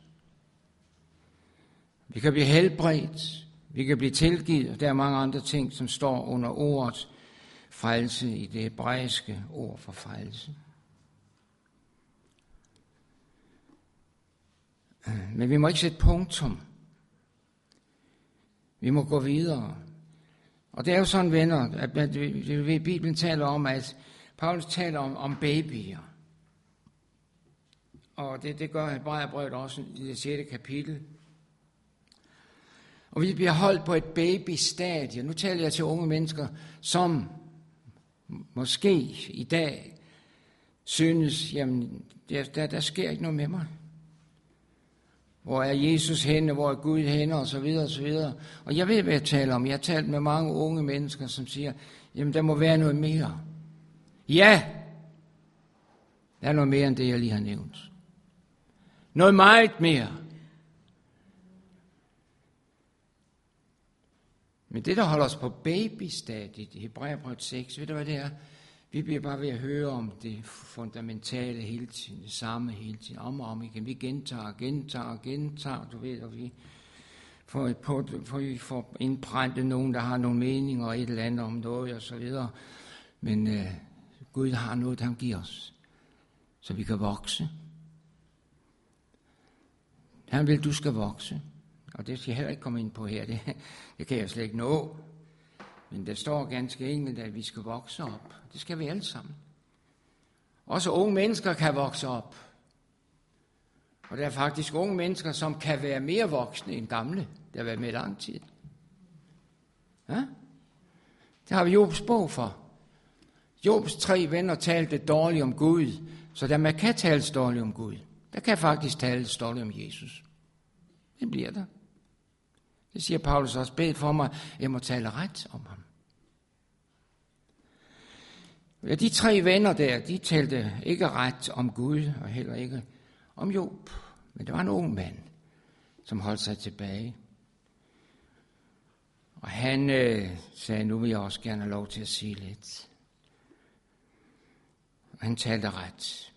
Vi kan blive helbredt. Vi kan blive tilgivet. Og der er mange andre ting, som står under ordet frelse i det hebraiske ord for frelse. Men vi må ikke sætte punktum. Vi må gå videre. Og det er jo sådan, venner, at Bibelen taler om, at Paulus taler om, om babyer. Og det, det gør Hebræerbrevet også i det sjette kapitel. Og vi bliver holdt på et babystadie. Nu taler jeg til unge mennesker, som måske i dag synes, jamen, der, der, der sker ikke noget med mig. Hvor er Jesus henne, hvor er Gud henne, og så videre, og så videre. Og jeg ved, hvad jeg taler om. Jeg har talt med mange unge mennesker, som siger, jamen, der må være noget mere. Ja, der er noget mere end det, jeg lige har nævnt. Noget meget mere. Men det, der holder os på babystadiet i Hebræerbrevet seks, ved du, hvad det er? Vi bliver bare ved at høre om det fundamentale hele tiden, det samme hele tiden, om og om igen. Vi gentager, gentager, gentager, du ved, og vi får, på, for vi får indbrændt nogen, der har nogle meninger og et eller andet om noget og så videre. Men øh, Gud har noget, han giver os, så vi kan vokse. Han vil, du skal vokse. Og det skal jeg heller ikke komme ind på her. Det, det kan jeg slet ikke nå. Men der står ganske enkelt, at vi skal vokse op. Det skal vi alle sammen. Også unge mennesker kan vokse op. Og der er faktisk unge mennesker, som kan være mere voksne end gamle. Der har været med lang tid. Ja? Det har vi Jobs bog for. Jobs tre venner talte dårligt om Gud. Så der man kan tale dårligt om Gud. Der kan faktisk tale dårligt om Jesus. Det bliver der. Det siger Paulus også, bed for mig, jeg må tale ret om ham. Ja, de tre venner der, de talte ikke ret om Gud, og heller ikke om Job. Men der var en ung mand, som holdt sig tilbage. Og han øh, sagde, nu vil jeg også gerne have lov til at sige lidt. Og han talte ret.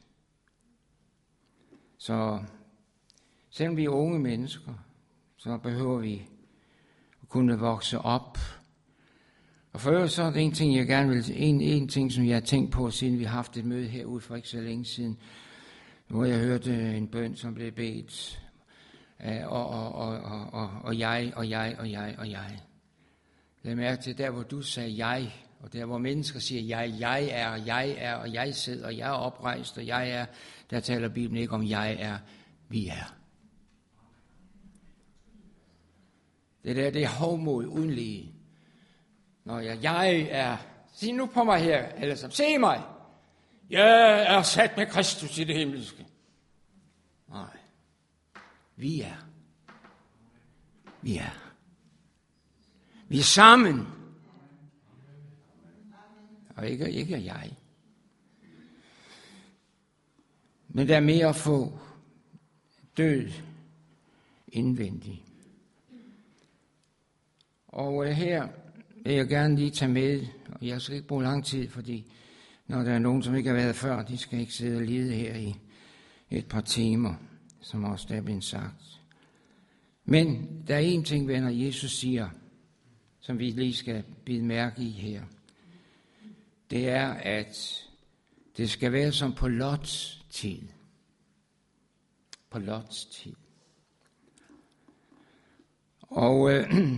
Så selvom vi er unge mennesker, så behøver vi at kunne vokse op. Og for øvrigt så er det en ting, jeg gerne vil, en, en ting, som jeg har tænkt på, siden vi har haft et møde herude for ikke så længe siden, hvor jeg hørte en bøn, som blev bedt, og, og, og, og, og, og jeg, og jeg, og jeg, og jeg. Lad mærke til, der hvor du sagde jeg, og der hvor mennesker siger jeg, jeg er, og jeg er, og jeg sidder, og jeg er oprejst, og jeg er, der taler Bibelen ikke om jeg er, vi er. Det der, det er hovmod uden lige. Når jeg, jeg er, sig nu på mig her, alle sammen, se mig. Jeg er sat med Kristus i det himmelske. Nej, vi er. Vi er. Vi er sammen. Og ikke, ikke jeg. Men der er mere at få. Død indvendig. Og her vil jeg gerne lige tage med, og jeg skal ikke bruge lang tid, fordi når der er nogen, som ikke har været før, de skal ikke sidde og lide her i et par timer, som også der er blevet sagt. Men der er en ting, venner, Jesus siger, som vi lige skal bide mærke i her. Det er, at det skal være som på Lots tid. På Lots tid. Og øh,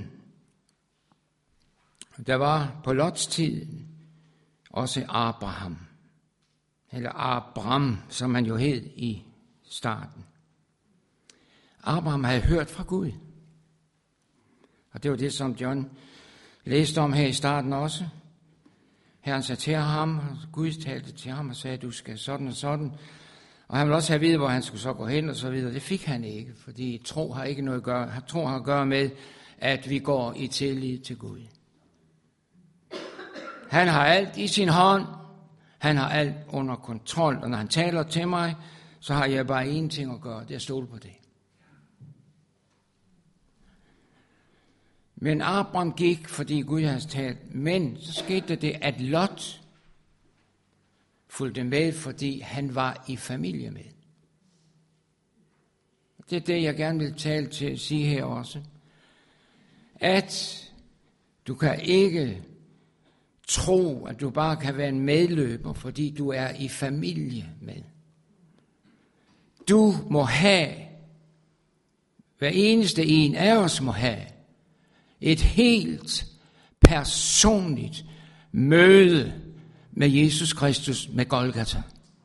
der var på Lots tid også Abraham, eller Abram, som han jo hed i starten. Abraham havde hørt fra Gud. Og det var det, som John læste om her i starten også. Herren sagde til ham, og Gud talte til ham og sagde, du skal sådan og sådan. Og han ville også have at vide, hvor han skulle så gå hen og så videre. Det fik han ikke, fordi tro har ikke noget at gøre, tro har at gøre med, at vi går i tillid til Gud. Han har alt i sin hånd. Han har alt under kontrol. Og når han taler til mig, så har jeg bare én ting at gøre. Det er at stole på det. Men Abraham gik, fordi Gud havde talt. Men så skete det, at Lot fulgte med, fordi han var i familie med. Det er det, jeg gerne vil tale til at sige her også. At du kan ikke tro, at du bare kan være en medløber, fordi du er i familie med. Du må have, hver eneste en af os må have, et helt personligt møde med Jesus Kristus med Golgata.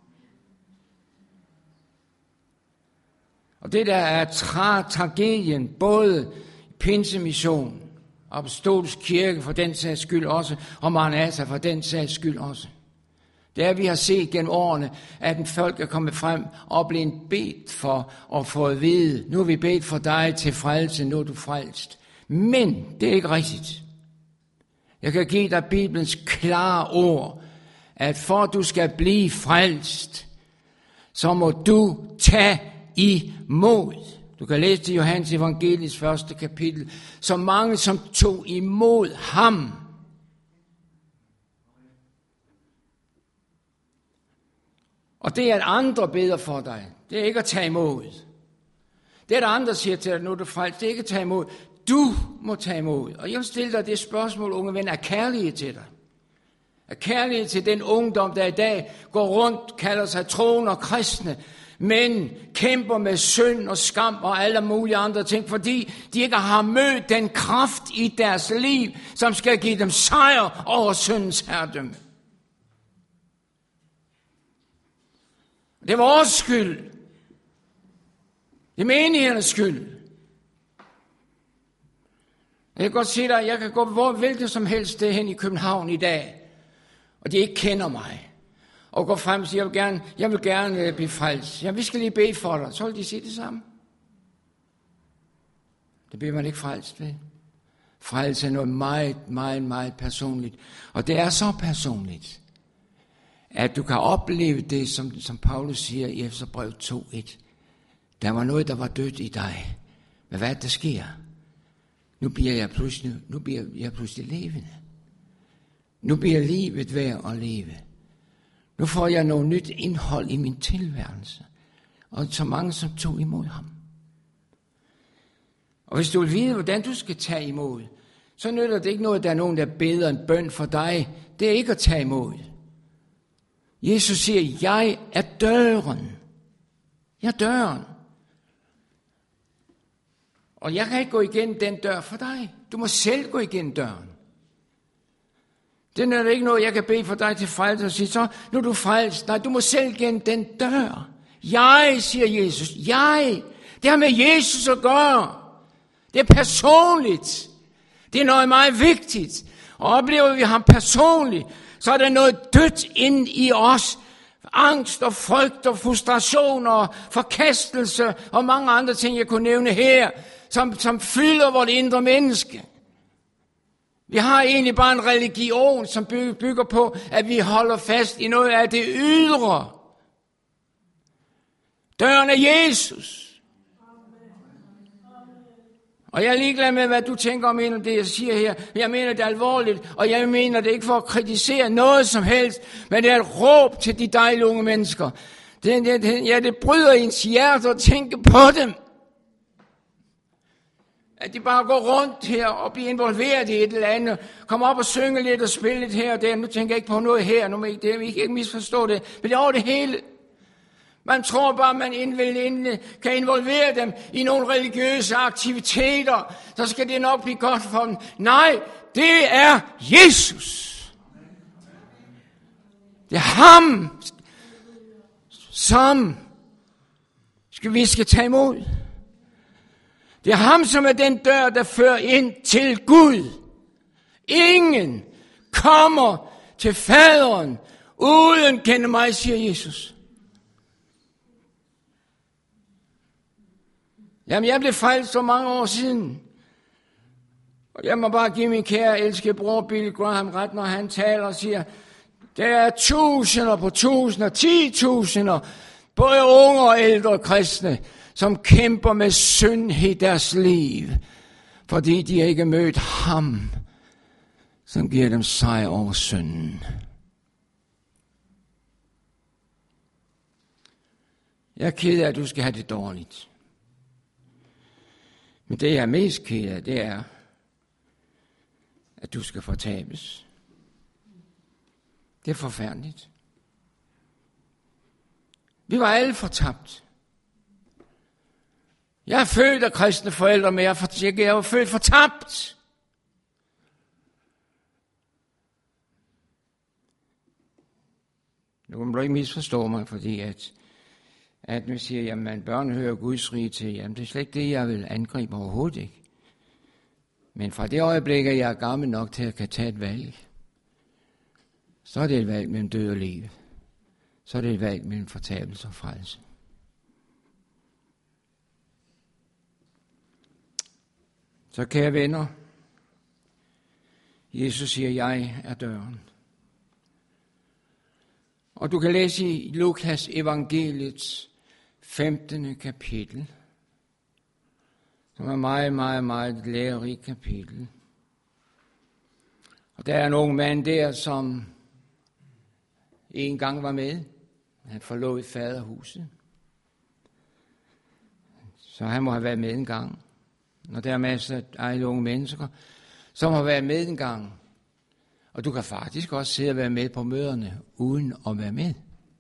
Og det der er tra- tragedien, både Pinsemission, Apostolisk Kirke for den sags skyld også, og Maranatha for den sags skyld også. Det er, vi har set gennem årene, at en folk er kommet frem og blevet bedt for at få at vide, nu er vi bedt for dig til frelse, nu er du frelst. Men det er ikke rigtigt. Jeg kan give dig Bibelens klare ord, at for at du skal blive frelst, så må du tage imod. Du kan læse det i Johannes Evangeliets første kapitel. Så mange, som tog imod ham. Og det er, at andre beder for dig. Det er ikke at tage imod. Det er, at andre siger til dig, nu er du frelst. Det er ikke at tage imod. Du må tage imod. Og jeg vil stille dig det spørgsmål, unge ven, er kærlighed til dig? Er kærlighed til den ungdom, der i dag går rundt, kalder sig troende og kristne, men kæmper med synd og skam og alle mulige andre ting, fordi de ikke har mødt den kraft i deres liv, som skal give dem sejr over syndens herredømme. Det er vores skyld. Det er menighedernes skyld. Jeg kan godt sige dig, jeg kan gå hvor hvilket som helst sted hen i København i dag, og de ikke kender mig, og går frem og siger, jeg vil gerne, jeg vil gerne blive frelst. Ja, vi skal lige bede for dig. Så vil de sige det samme. Det bliver man ikke frelst ved. Frelse er noget meget, meget, meget personligt. Og det er så personligt, at du kan opleve det, som, som Paulus siger i Efeserbrevet to et. Der var noget, der var dødt i dig. Men hvad er det, der sker? Nu bliver jeg pludselig, nu bliver jeg pludselig levende. Nu bliver livet værd at leve. Nu får jeg noget nyt indhold i min tilværelse. Og så mange, som tog imod ham. Og hvis du vil vide, hvordan du skal tage imod, så nytter det ikke noget, at der er nogen, der beder en bøn for dig. Det er ikke at tage imod. Jesus siger, jeg er døren. Jeg er døren. Og jeg kan ikke gå igennem den dør for dig. Du må selv gå igennem døren. Det er ikke noget, jeg kan bede for dig til frelse og sige, så nu er du frelst. Nej, du må selv igennem den dør. Jeg, siger Jesus, jeg. Det har med Jesus at gøre. Det er personligt. Det er noget meget vigtigt. Og oplever vi ham personligt, så er der noget dødt ind i os. Angst og frygt og frustration og forkastelse og mange andre ting, jeg kunne nævne her, som, som fylder vort indre menneske. Vi har egentlig bare en religion, som bygger på, at vi holder fast i noget af det ydre. Døren er Jesus. Og jeg er ligeglad med, hvad du tænker om en af det, jeg siger her. Jeg mener, det er alvorligt, og jeg mener det ikke for at kritisere noget som helst, men det er et råb til de dejlige unge mennesker. Det, det, det, ja, det bryder ens hjerte at tænke på dem. At de bare går rundt her og bliver involveret i et eller andet. Kommer op og synge lidt og spille lidt her og der. Nu tænker jeg ikke på noget her. Nu må jeg ikke, ikke misforstå det. Men det er over det hele. Man tror bare, man kan involvere dem i nogle religiøse aktiviteter. Så skal det nok blive godt for dem. Nej, det er Jesus. Det er ham, som skal vi skal tage imod. Det er ham, som er den dør, der fører ind til Gud. Ingen kommer til faderen uden kende mig, siger Jesus. Jamen, jeg blev frelst for mange år siden. Og jeg må bare give min kære, elskede bror Billy Graham ret, når han taler og siger, der er tusinder på tusinder, ti tusinder, både unge og ældre kristne, som kæmper med synd i deres liv, fordi de ikke mødt ham, som giver dem sejr over synden. Jeg er ked af, at du skal have det dårligt. Men det, jeg er mest ked af, det er, at du skal fortabes. Det er forfærdeligt. Vi var alle fortabt. Jeg er født af kristne forældre, men jeg er, for, jeg er født fortabt. Nu må du ikke misforstå mig, fordi at, at nu siger jeg, at man børn hører Guds rige til. Jamen, det er slet ikke det, jeg vil angribe overhovedet ikke. Men fra det øjeblik, at jeg er gammel nok til at kan tage et valg, så er det et valg mellem død og liv. Så er det et valg mellem fortabelse og frelse. Så kære venner, Jesus siger, jeg er døren. Og du kan læse i Lukas evangeliets femtende kapitel, som er meget, meget, meget lærerigt kapitel. Og der er en ung mand der, som en gang var med. Han forlod faderhuset. Så han må have været med en gang. Og der er masser af unge mennesker, som har været med en gang. Og du kan faktisk også sidde og være med på møderne, uden at være med.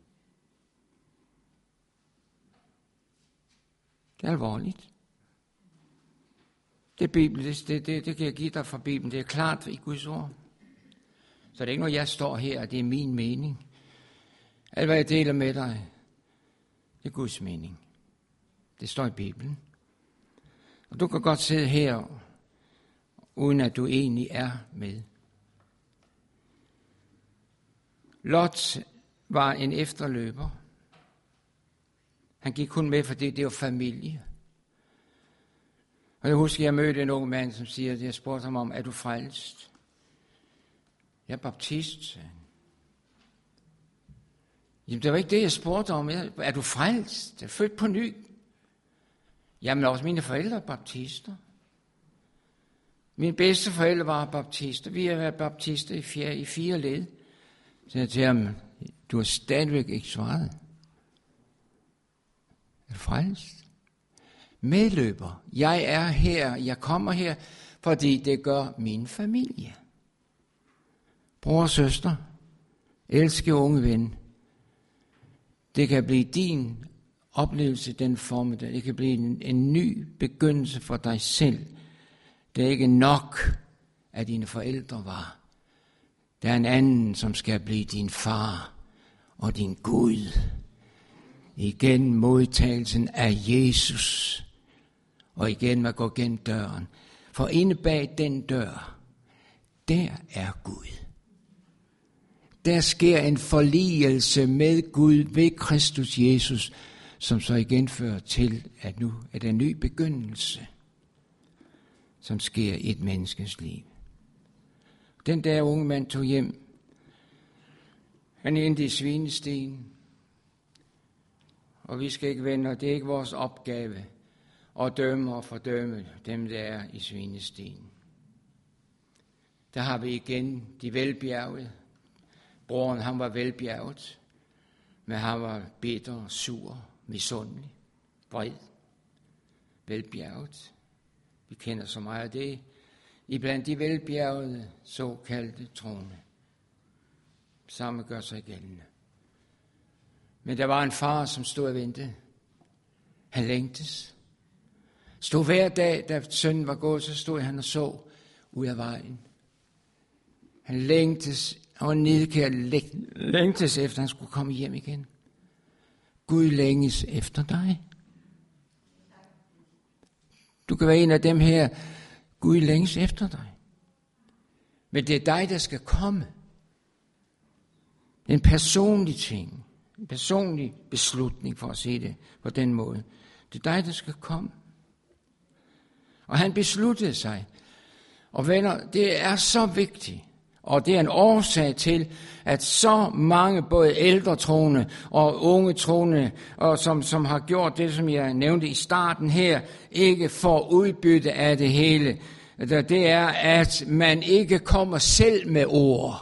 Det er alvorligt. Det er Bibelen, det, det, det, det kan jeg give dig fra Bibelen. Det er klart i Guds ord. Så det er ikke noget, jeg står her, og det er min mening. Alt, hvad jeg deler med dig, det er Guds mening. Det står i Bibelen. Og du kan godt sidde her, uden at du egentlig er med. Lot var en efterløber. Han gik kun med, fordi det var familie. Og jeg husker, jeg mødte en ung mand, som siger, at jeg spurgte ham om, er du frelst? Jeg er baptist. Jamen, det var ikke det, jeg spurgte om. Er du frelst? Er du født på ny? Jamen, også mine forældre er baptister. Mine bedste forældre var baptister. Vi har været baptister i fire, i fire led. Så jeg til ham, du har stadigvæk ikke svaret. Er du frelst? Medløber. Jeg er her, jeg kommer her, fordi det gør min familie. Bror og søster, elske unge ven, det kan blive din oplevelse den formiddag. Det kan blive en, en ny begyndelse for dig selv. Det er ikke nok, at dine forældre var. Der er en anden, som skal blive din far og din Gud. Igen modtagelsen af Jesus. Og igen man går gennem døren. For inde bag den dør, der er Gud. Der sker en forligelse med Gud ved Kristus Jesus, som så igen fører til, at nu er der en ny begyndelse, som sker i et menneskes liv. Den der unge mand tog hjem. Han endte i svinesten. Og vi skal ikke vende, det er ikke vores opgave at dømme og fordømme dem, der er i svinesten. Der har vi igen de velbjergede. Broren, han var velbjerget, men han var bitter, sur, misundelig, vred, velbjerget. Vi kender så meget af det. Iblandt de velbjergede, såkaldte troende. Samme gør sig gældende. Men der var en far, som stod og ventede. Han længtes. Stod hver dag, da sønnen var gået, så stod han og så ud af vejen. Han længtes, han var nedkært, længtes efter, han skulle komme hjem igen. Gud længes efter dig. Du kan være en af dem her, Gud længes efter dig. Men det er dig, der skal komme. Det er en personlig ting. En personlig beslutning, for at se det på den måde. Det er dig, der skal komme. Og han besluttede sig. Og venner, det er så vigtigt. Og det er en årsag til, at så mange, både ældre troende og unge troende, og som, som har gjort det, som jeg nævnte i starten her, ikke får udbytte af det hele. Det er, at man ikke kommer selv med ord.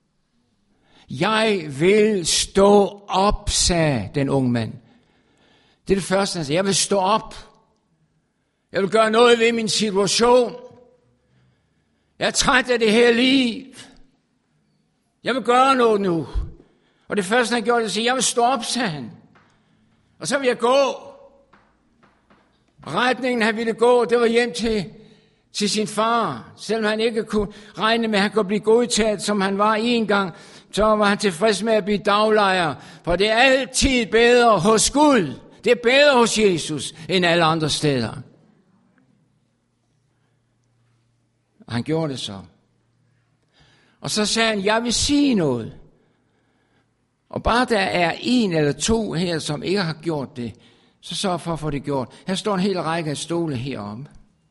Jeg vil stå op, sagde den unge mand. Det er det første, han sagde. Jeg vil stå op. Jeg vil gøre noget ved min situation. Jeg er træt af det her liv. Jeg vil gøre noget nu. Og det første, han gjorde, det var at sige, jeg vil stå op, sagde han. Og så vil jeg gå. Retningen, han ville gå, det var hjem til, til sin far. Selvom han ikke kunne regne med, at han kunne blive godtaget, som han var en gang, så var han tilfreds med at blive daglejer. For det er altid bedre hos Gud. Det er bedre hos Jesus, end alle andre steder. Og han gjorde det så. Og så sagde han, jeg vil sige noget. Og bare der er en eller to her, som ikke har gjort det, så sørg for at få det gjort. Her står en hel række af stole heromme.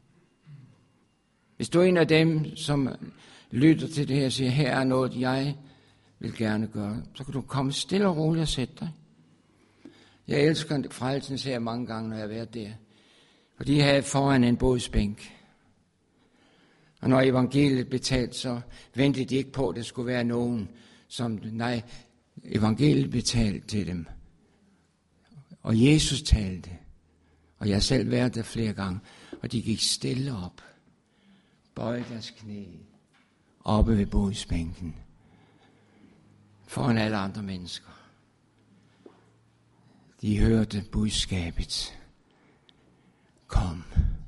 Hvis du er en af dem, som lytter til det her og siger, her er noget, jeg vil gerne gøre, så kan du komme stille og roligt og sætte dig. Jeg elsker frelsen, ser jeg mange gange, når jeg har været der. For de havde foran en bådsbænk. Og når evangeliet blev talt, så ventede de ikke på, at der skulle være nogen, som, nej, evangeliet blev talt til dem. Og Jesus talte. Og jeg har selv været der flere gange. Og de gik stille op. Bøjede deres knæ. Oppe ved bådsbænken. Foran alle andre mennesker. De hørte budskabet. Kom.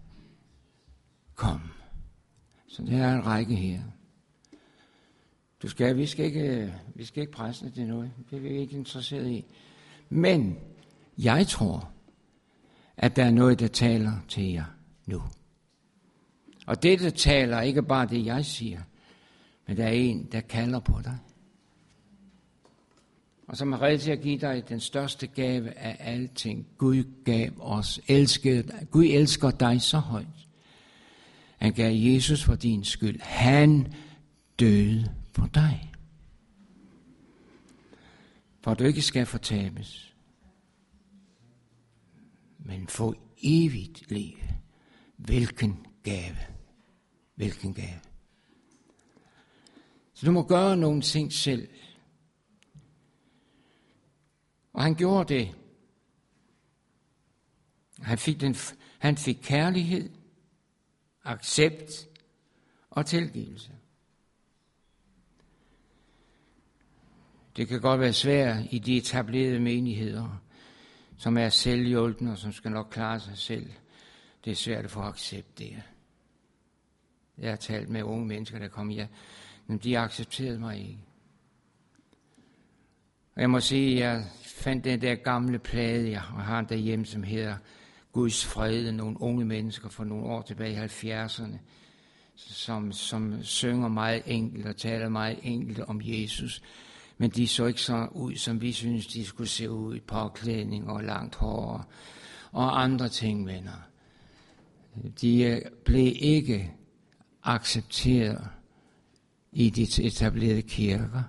Kom. Så der er en række her. Du skal, vi, skal ikke, vi skal ikke presse det til noget. Det er vi ikke interesseret i. Men jeg tror, at der er noget, der taler til jer nu. Og det, der taler, ikke bare det, jeg siger, men der er en, der kalder på dig. Og som er rede til at give dig den største gave af alting. Gud gav os, elskede, Gud elsker dig så højt. Han gav Jesus for din skyld. Han døde for dig. for at du ikke skal fortabes, men få evigt liv. Hvilken gave. Hvilken gave. Så du må gøre nogle ting selv. Og han gjorde det. Han fik, den, han fik kærlighed, accept og tilgivelse. Det kan godt være svært i de etablerede menigheder, som er selvhjulpne og som skal nok klare sig selv. Det er svært at få accept der. Jeg har talt med unge mennesker, der kom hjem, men de accepterede mig ikke. Og jeg må sige, at jeg fandt den der gamle plade, jeg har derhjemme, som hedder Guds fred. Nogle unge mennesker for nogle år tilbage i halvfjerdserne, som, som synger meget enkelt og taler meget enkelt om Jesus. Men de så ikke så ud, som vi synes, de skulle se ud. Påklædning og langt hår og andre ting, venner. De blev ikke accepteret i de etablerede kirker.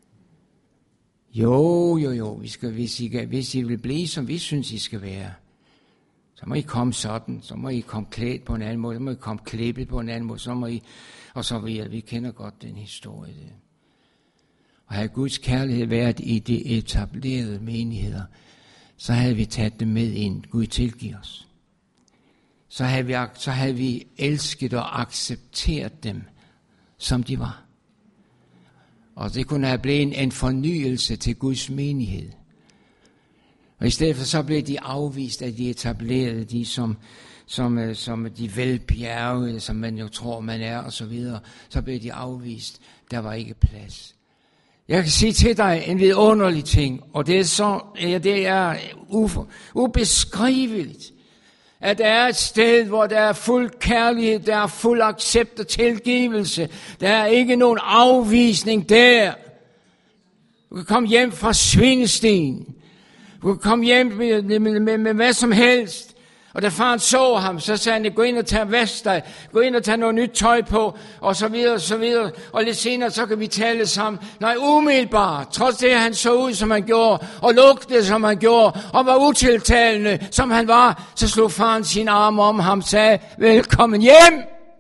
Jo, jo, jo, vi skal, hvis, I, hvis I vil blive, som vi synes, I skal være, så må I komme sådan, så må I komme klædt på en anden måde, så må I komme klippet på en anden måde, så må I, og så videre. Vi kender godt den historie der. Og havde Guds kærlighed været i de etablerede menigheder, så havde vi taget dem med ind. Gud tilgiver os. Så havde, vi, så havde vi elsket og accepteret dem, som de var. Og det kunne have blevet en, en fornyelse til Guds menighed. Og i stedet for så blev de afvist af de etablerede, de som, som, som de velbjergede, som man jo tror, man er, og så videre. Så blev de afvist. Der var ikke plads. Jeg kan sige til dig en vidunderlig ting, og det er så, ja, det er ubeskriveligt, at der er et sted, hvor der er fuld kærlighed, der er fuld accept og tilgivelse. Der er ikke nogen afvisning der. Du kan komme hjem fra svindesten. Du kan komme hjem med, med, med, med hvad som helst. Og da faren så ham, så sagde han, gå ind og tage vask dig, gå ind og tage noget nyt tøj på, og så videre, og så videre. Og lidt senere, så kan vi tale sammen. Nej, umiddelbart, trods det, han så ud, som han gjorde, og lugtede, som han gjorde, og var utiltalende, som han var, så slog faren sin arm om ham og sagde, velkommen hjem!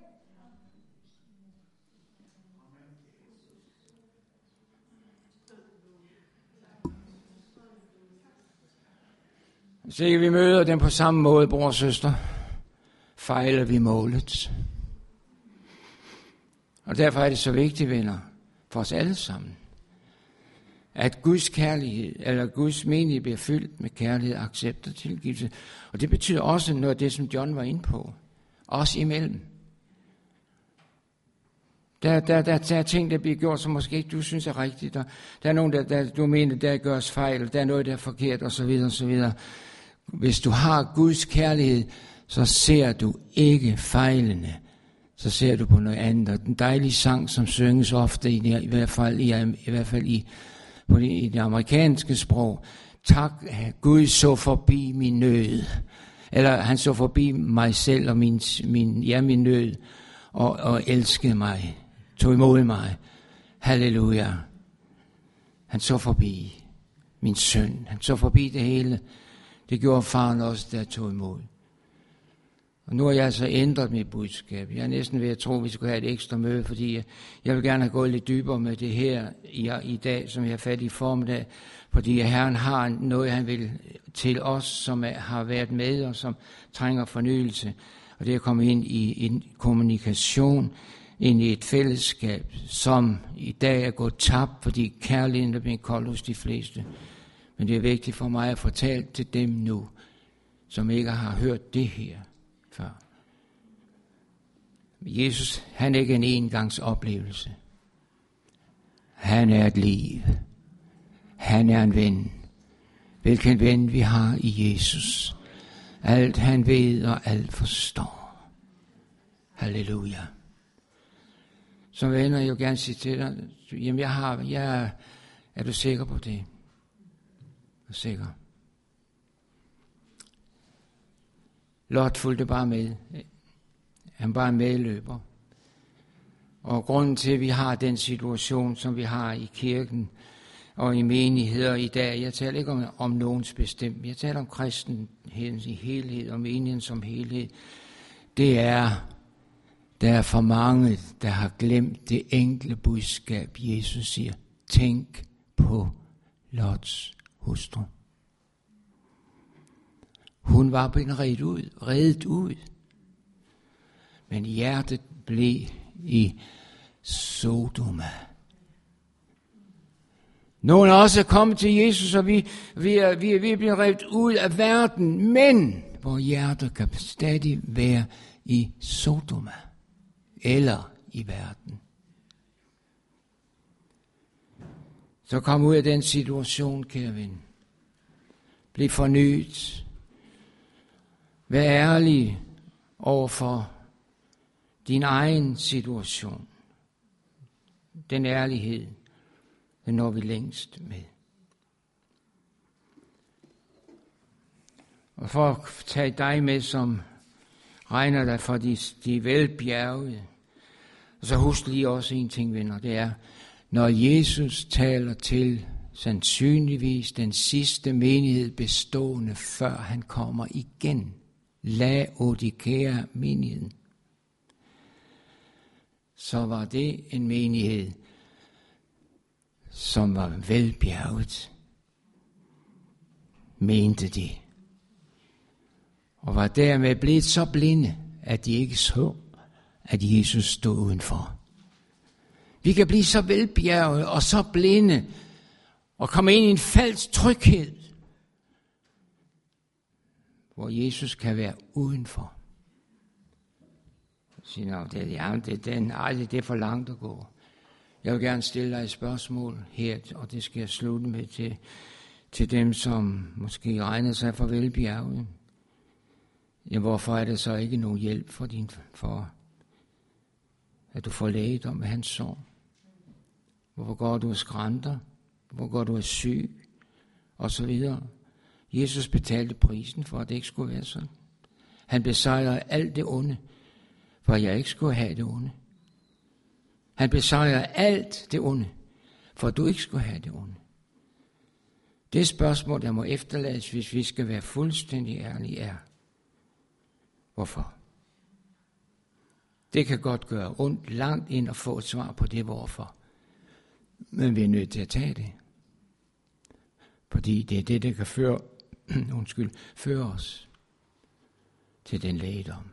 Hvis ikke vi møder dem på samme måde, bror og søster, fejler vi målet. Og derfor er det så vigtigt, venner, for os alle sammen, at Guds kærlighed, eller Guds menighed bliver fyldt med kærlighed, accept og tilgivelse. Og det betyder også noget af det, som John var inde på. Også imellem. Der, der, der, der er ting, der bliver gjort, som måske ikke du synes er rigtigt. Der, der er nogen, der, der du mener, der gøres fejl, der er noget, der er forkert, osv. osv. Hvis du har Guds kærlighed, så ser du ikke fejlene. Så ser du på noget andet. Og den dejlige sang, som synges ofte, i, i hvert fald i, i, hvert fald i, på det, i det amerikanske sprog. Tak, Gud så forbi min nød. Eller han så forbi mig selv og min, min, ja, min nød. Og, og elskede mig. Tog imod mig. Halleluja. Han så forbi min søn. Han så forbi det hele. Det gjorde faren også, der tog imod. Og nu har jeg altså ændret mit budskab. Jeg er næsten ved at tro, at vi skulle have et ekstra møde, fordi jeg, jeg vil gerne have gået lidt dybere med det her i, i dag, som jeg har fat i formiddag. Fordi Herren har noget, han vil til os, som er, har været med og som trænger fornyelse. Og det er at komme ind i en kommunikation, ind i et fællesskab, som i dag er gået tabt, fordi kærligheden er blevet kold hos de fleste. Men det er vigtigt for mig at fortælle til dem nu, som ikke har hørt det her før. Jesus, han er ikke en engangsoplevelse. Han er et liv. Han er en ven. Hvilken ven vi har i Jesus. Alt han ved og alt forstår. Halleluja. Så venner, jeg vil gerne sige til dig, jamen jeg har, jeg, er du sikker på det? Er du sikker? Lot fulgte bare med. Han bare medløber. Og grunden til, at vi har den situation, som vi har i kirken, og i menigheder i dag. Jeg taler ikke om, om nogens bestemt. Jeg taler om kristenheden i helhed, og menigheden som helhed. Det er, der er for mange, der har glemt det enkle budskab, Jesus siger. Tænk på Lots hustru. Hun var blevet reddet ud, reddet ud. Men hjertet blev i Sodoma. Nogle af os er kommet til Jesus, og vi, vi, er, vi, er, vi er blevet revet ud af verden, men vores hjerter kan stadig være i Sodoma, eller i verden. Så kom ud af den situation, kære ven. Bliv fornyet. Vær ærlig overfor din egen situation. Den ærlighed, den når vi længst med. Og for at tage dig med, som regner dig for de, de velbjergede, så husk lige også en ting, venner, det er, når Jesus taler til sandsynligvis den sidste menighed bestående, før han kommer igen, Laodikea menigheden, så var det en menighed, som var velbjerget, mente de, og var dermed blevet så blinde, at de ikke så, at Jesus stod udenfor. Vi kan blive så velbjerget og så blinde, og komme ind i en falsk tryghed, hvor Jesus kan være udenfor. Siger, det, ja, det, det, nej, det er for langt at gå. Jeg vil gerne stille dig et spørgsmål her, og det skal jeg slutte med til, til dem, som måske regner sig for velbjerget. Ja, hvorfor er det så ikke nogen hjælp for, din, for at du får lægedom med hans sorg? Hvorfor går du og skrænter? Hvor går du er syg? Og så videre. Jesus betalte prisen for, at det ikke skulle være sådan. Han besejrede alt det onde, for jeg ikke skulle have det onde. Han besejrede alt det onde, for at du ikke skulle have det onde. Det spørgsmål, der må efterlades, hvis vi skal være fuldstændig ærlige, er, hvorfor? Det kan godt gøre ondt langt ind at få et svar på det, hvorfor. Men vi er nødt til at tage det. Fordi det er det, der kan føre, undskyld, føre os til den lægedom.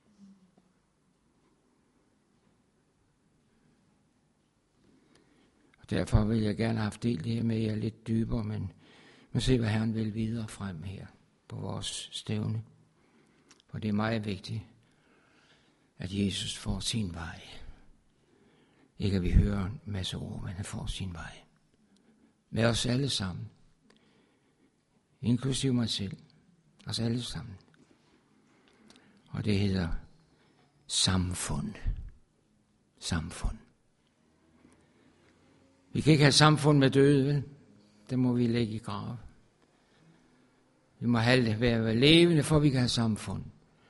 Og derfor vil jeg gerne have haft delt det her med jer lidt dybere, men man ser, hvad Herren vil videre frem her på vores stævne. For det er meget vigtigt, at Jesus får sin vej. Ikke at vi hører en masse ord, men han får sin vej. Med os alle sammen. Inklusive mig selv. Os alle sammen. Og det hedder samfund. Samfund. Vi kan ikke have samfund med døde, vel? Det må vi lægge i grav. Vi må have det være levende, for vi kan have samfund.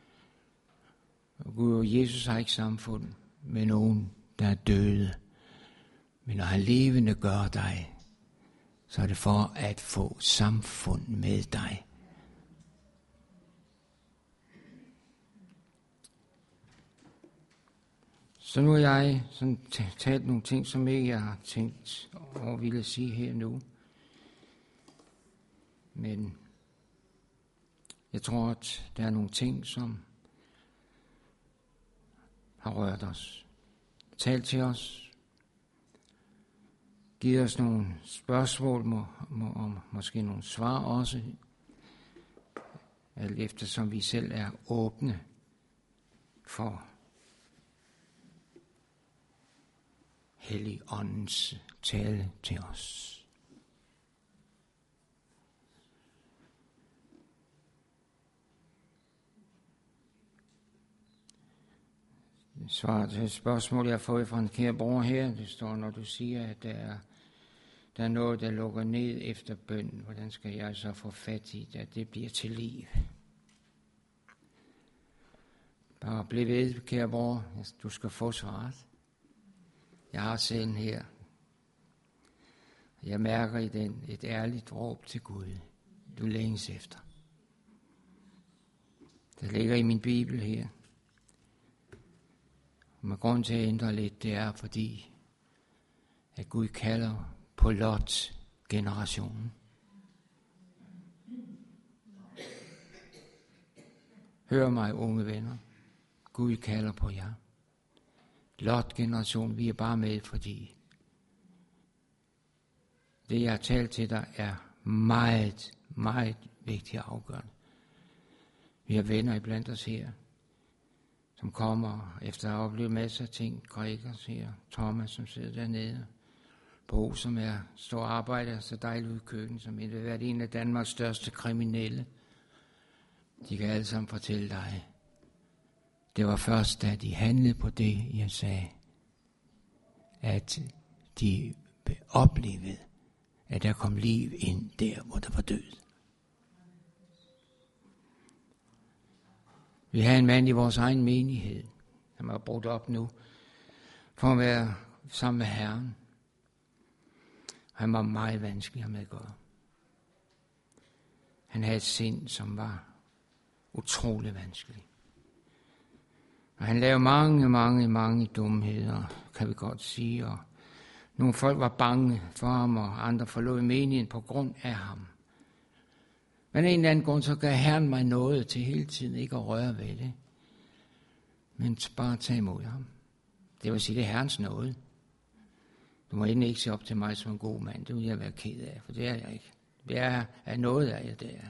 Og Gud og Jesus har ikke samfund med nogen, der er døde. Men når han levende gør dig, så er det for at få samfund med dig. Så nu har jeg sådan talt nogle ting, som ikke jeg har tænkt og ville sige her nu. Men jeg tror, at der er nogle ting, som har rørt os. Talt til os. Giv os nogle spørgsmål, må, må, og måske nogle svar også. Alt eftersom vi selv er åbne for Helligåndens tale til os. Svaret til et spørgsmål, jeg har fået fra en kære bror her, det står, når du siger, at der er, der er noget, der lukker ned efter bøn, hvordan skal jeg så få fat i, at det bliver til liv? Bare bliv ved, kære bror, du skal få svaret. Jeg har selv her. Jeg mærker i den et ærligt råb til Gud, du længes efter. Det ligger i min bibel her. Og med grund til at ændre lidt, det er fordi, at Gud kalder på Lots generationen. Hør mig, unge venner. Gud kalder på jer. Lot generation, vi er bare med, fordi det, jeg har talt til dig, er meget, meget vigtigt og afgørende. Vi har venner iblandt os her, som kommer efter at have oplevet masser af ting. Gregers her, Thomas, som sidder dernede. Bo, som er står og arbejder så dejligt ude i køkkenet, som vil være en af Danmarks største kriminelle. De kan alle sammen fortælle dig, det var først, da de handlede på det, jeg sagde, at de oplevede, at der kom liv ind der, hvor der var død. Vi har en mand i vores egen menighed, som er brugt op nu, for at være sammen med Herren. Han var meget vanskelig med at gøre. Han havde et sind, som var utrolig vanskelig. Og han lavede mange, mange, mange dumheder, kan vi godt sige. Og nogle folk var bange for ham, og andre forlod menigheden på grund af ham. Men en eller anden grund, så gav Herren mig noget til hele tiden ikke at røre ved det. Men bare tage imod ham. Det vil sige, det er Herrens nåde. Du må endelig ikke se op til mig som en god mand. Det vil jeg være ked af, for det er jeg ikke. Det er, er noget af jer, det er.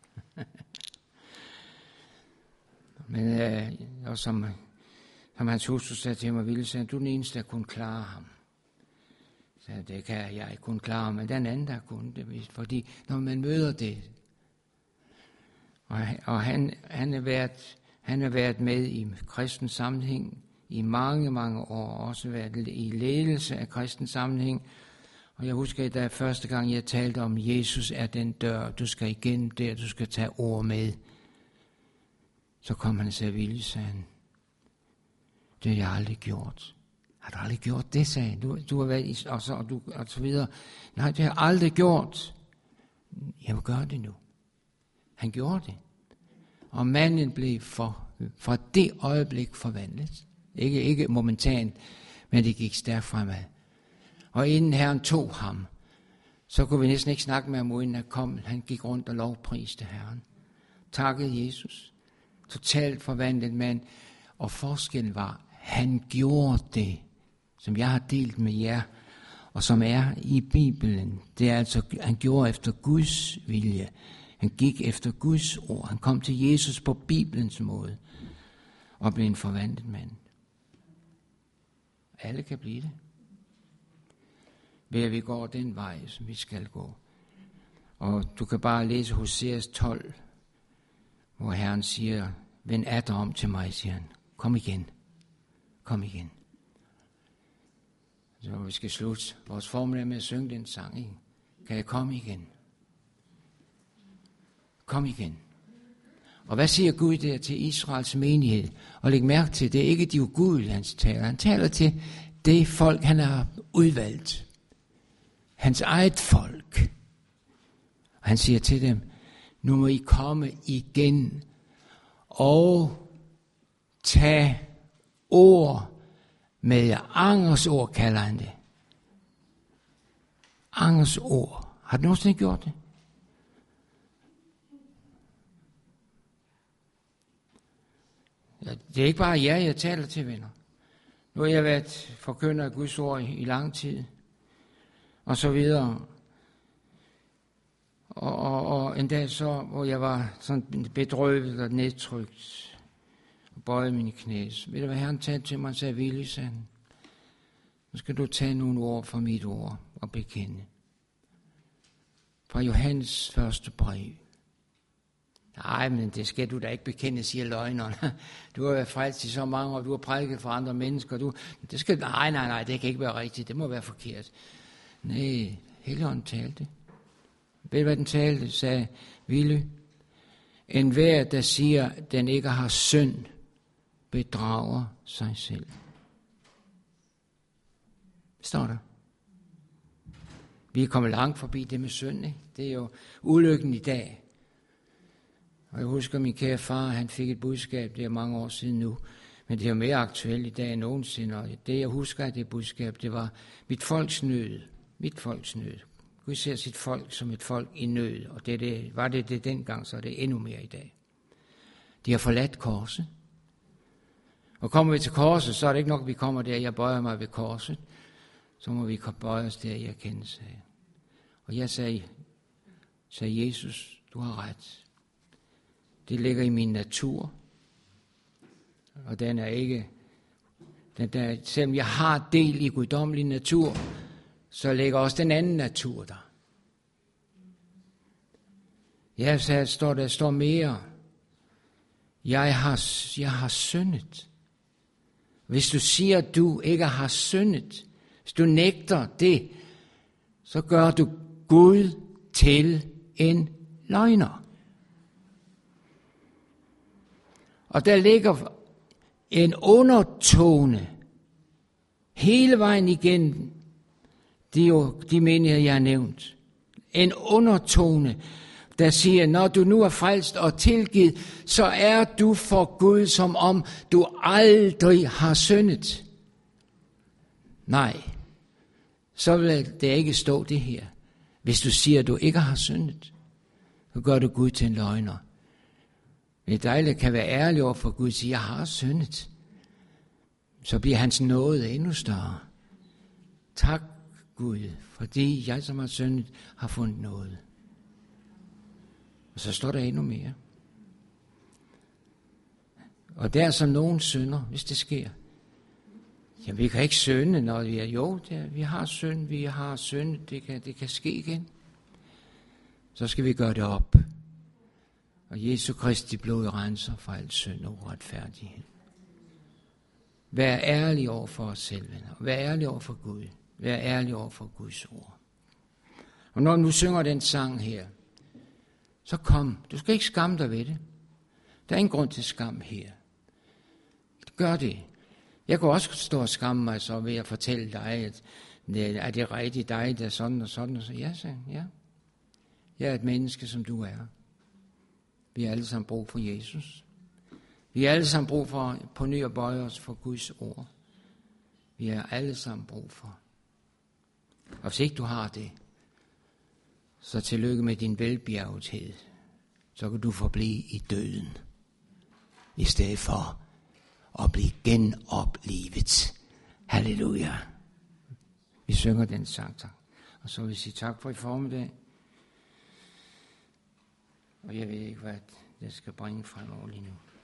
Men øh, og som, som hans hustru sagde til mig, Ville, sagde, du er den eneste, der kunne klare ham. Så det kan jeg ikke kunne klare, men den anden, der kunne det vist. Fordi når man møder det, og, og han, han, er været, han har været med i kristen sammenhæng i mange, mange år, også været i ledelse af kristen sammenhæng. Og jeg husker, da første gang jeg talte om, Jesus er den dør, du skal igennem der, du skal tage ord med. Så kom han og sagde, Ville, sagde han, det har jeg aldrig gjort. Har du aldrig gjort det, sagde han. Du, du har været i, og så, og, du, og så videre. Nej, det har jeg aldrig gjort. Jeg vil gøre det nu. Han gjorde det. Og manden blev for, fra det øjeblik forvandlet. Ikke, ikke momentant, men det gik stærkt fremad. Og inden Herren tog ham, så kunne vi næsten ikke snakke med ham, uden han kom. Han gik rundt og lovpriste Herren. Takkede Jesus. Totalt forvandlet mand. Og forskellen var, han gjorde det, som jeg har delt med jer, og som er i Bibelen. Det er altså, han gjorde efter Guds vilje. Han gik efter Guds ord. Han kom til Jesus på Bibelens måde, og blev en forvandlet mand. Alle kan blive det. Ved at vi går den vej, som vi skal gå. Og du kan bare læse Hoseas tolv, hvor Herren siger, vend atter om til mig, siger han. Kom igen. Kom igen. Så vi skal slutte vores formel med at synge den sang, ikke? Kan jeg komme igen? Kom igen. Og hvad siger Gud der til Israels menighed? Og læg mærke til, det er ikke de ugudelige, han taler. Han taler til det folk, han har udvalgt. Hans eget folk. Og han siger til dem, nu må I komme igen og tage ord med jer. Angers ord kalder han det. Angers ord. Har du nogensinde gjort det? Ja, det er ikke bare jer, jeg taler til, venner. Nu har jeg været forkynder af Guds ord i, i lang tid. Og så videre. Og, og, og en dag så, hvor jeg var sådan bedrøvet og nedtrykt, og bøjede mine knæ. Ved du hvad Herren talte til mig og sagde, Ville, sagde han, nu skal du tage nogle ord fra mit ord og bekende. Fra Johannes første brev. Nej, men det skal du da ikke bekende, siger løgneren. Du har været frelst i så mange år, du har prædiket for andre mennesker. Du, det skal, nej, nej, nej, det kan ikke være rigtigt, det må være forkert. Nej, Helligånden talte. Ved du, hvad den talte? Sagde, Ville, enhver, der siger, at den ikke har synd, bedrager sig selv. Står der. Vi er kommet langt forbi det med synd, ikke? Det er jo ulykken i dag. Og jeg husker, min kære far, han fik et budskab, det er mange år siden nu, men det er jo mere aktuelt i dag end nogensinde. Og det, jeg husker af det budskab, det var mit folks nød. Mit folks nød. Gud ser sit folk som et folk i nød, og det, det, var det det dengang, så er det endnu mere i dag. De har forladt korset. Og kommer vi til korset, så er det ikke nok, at vi kommer der, jeg bøjer mig ved korset. Så må vi bøje os der i erkendelse af. Og jeg sagde, sagde Jesus, du har ret. Det ligger i min natur. Og den er ikke, den der, selvom jeg har del i guddommelig natur, så ligger også den anden natur der. Jeg sagde, står der står mere. Jeg har, jeg har syndet. Hvis du siger, at du ikke har syndet, hvis du nægter det, så gør du Gud til en løgner. Og der ligger en undertone hele vejen igen, de, de menigheder, jeg har nævnt. En undertone, der siger, når du nu er frelst og tilgivet, så er du for Gud, som om du aldrig har syndet. Nej, så vil det ikke stå det her. Hvis du siger, at du ikke har syndet, så gør du Gud til en løgner. Det er dejligt, at kan være ærlig over for Gud og sige, jeg har syndet. Så bliver hans nåde endnu større. Tak Gud, fordi jeg som har syndet, har fundet noget. Og så står der endnu mere. Og der er så nogen synder, hvis det sker. Jamen, vi kan ikke synde, når vi er jo, der, vi har synd, vi har synd, det kan, det kan ske igen. Så skal vi gøre det op. Og Jesu Kristi blod renser for al synd og uretfærdighed. Vær ærlig over for os selv, venner. Vær ærlig over for Gud. Vær ærlig over for Guds ord. Og når du synger den sang her, så kom. Du skal ikke skamme dig ved det. Der er ingen grund til skam her. Gør det. Jeg kunne også stå og skamme mig så ved at fortælle dig, at er det rigtigt dig, der er sådan og sådan og så. Ja, så, ja. Jeg er et menneske, som du er. Vi har alle sammen brug for Jesus. Vi har alle sammen brug for på ny at bøje os for Guds ord. Vi har alle sammen brug for. Og hvis ikke du har det, så tillykke med din velbjergethed. Så kan du forblive i døden, i stedet for at blive genoplivet. Halleluja. Vi synger den sang, tak. Og så vil vi sige tak for i formiddag. Og jeg ved ikke, hvad det skal bringe fremover lige nu.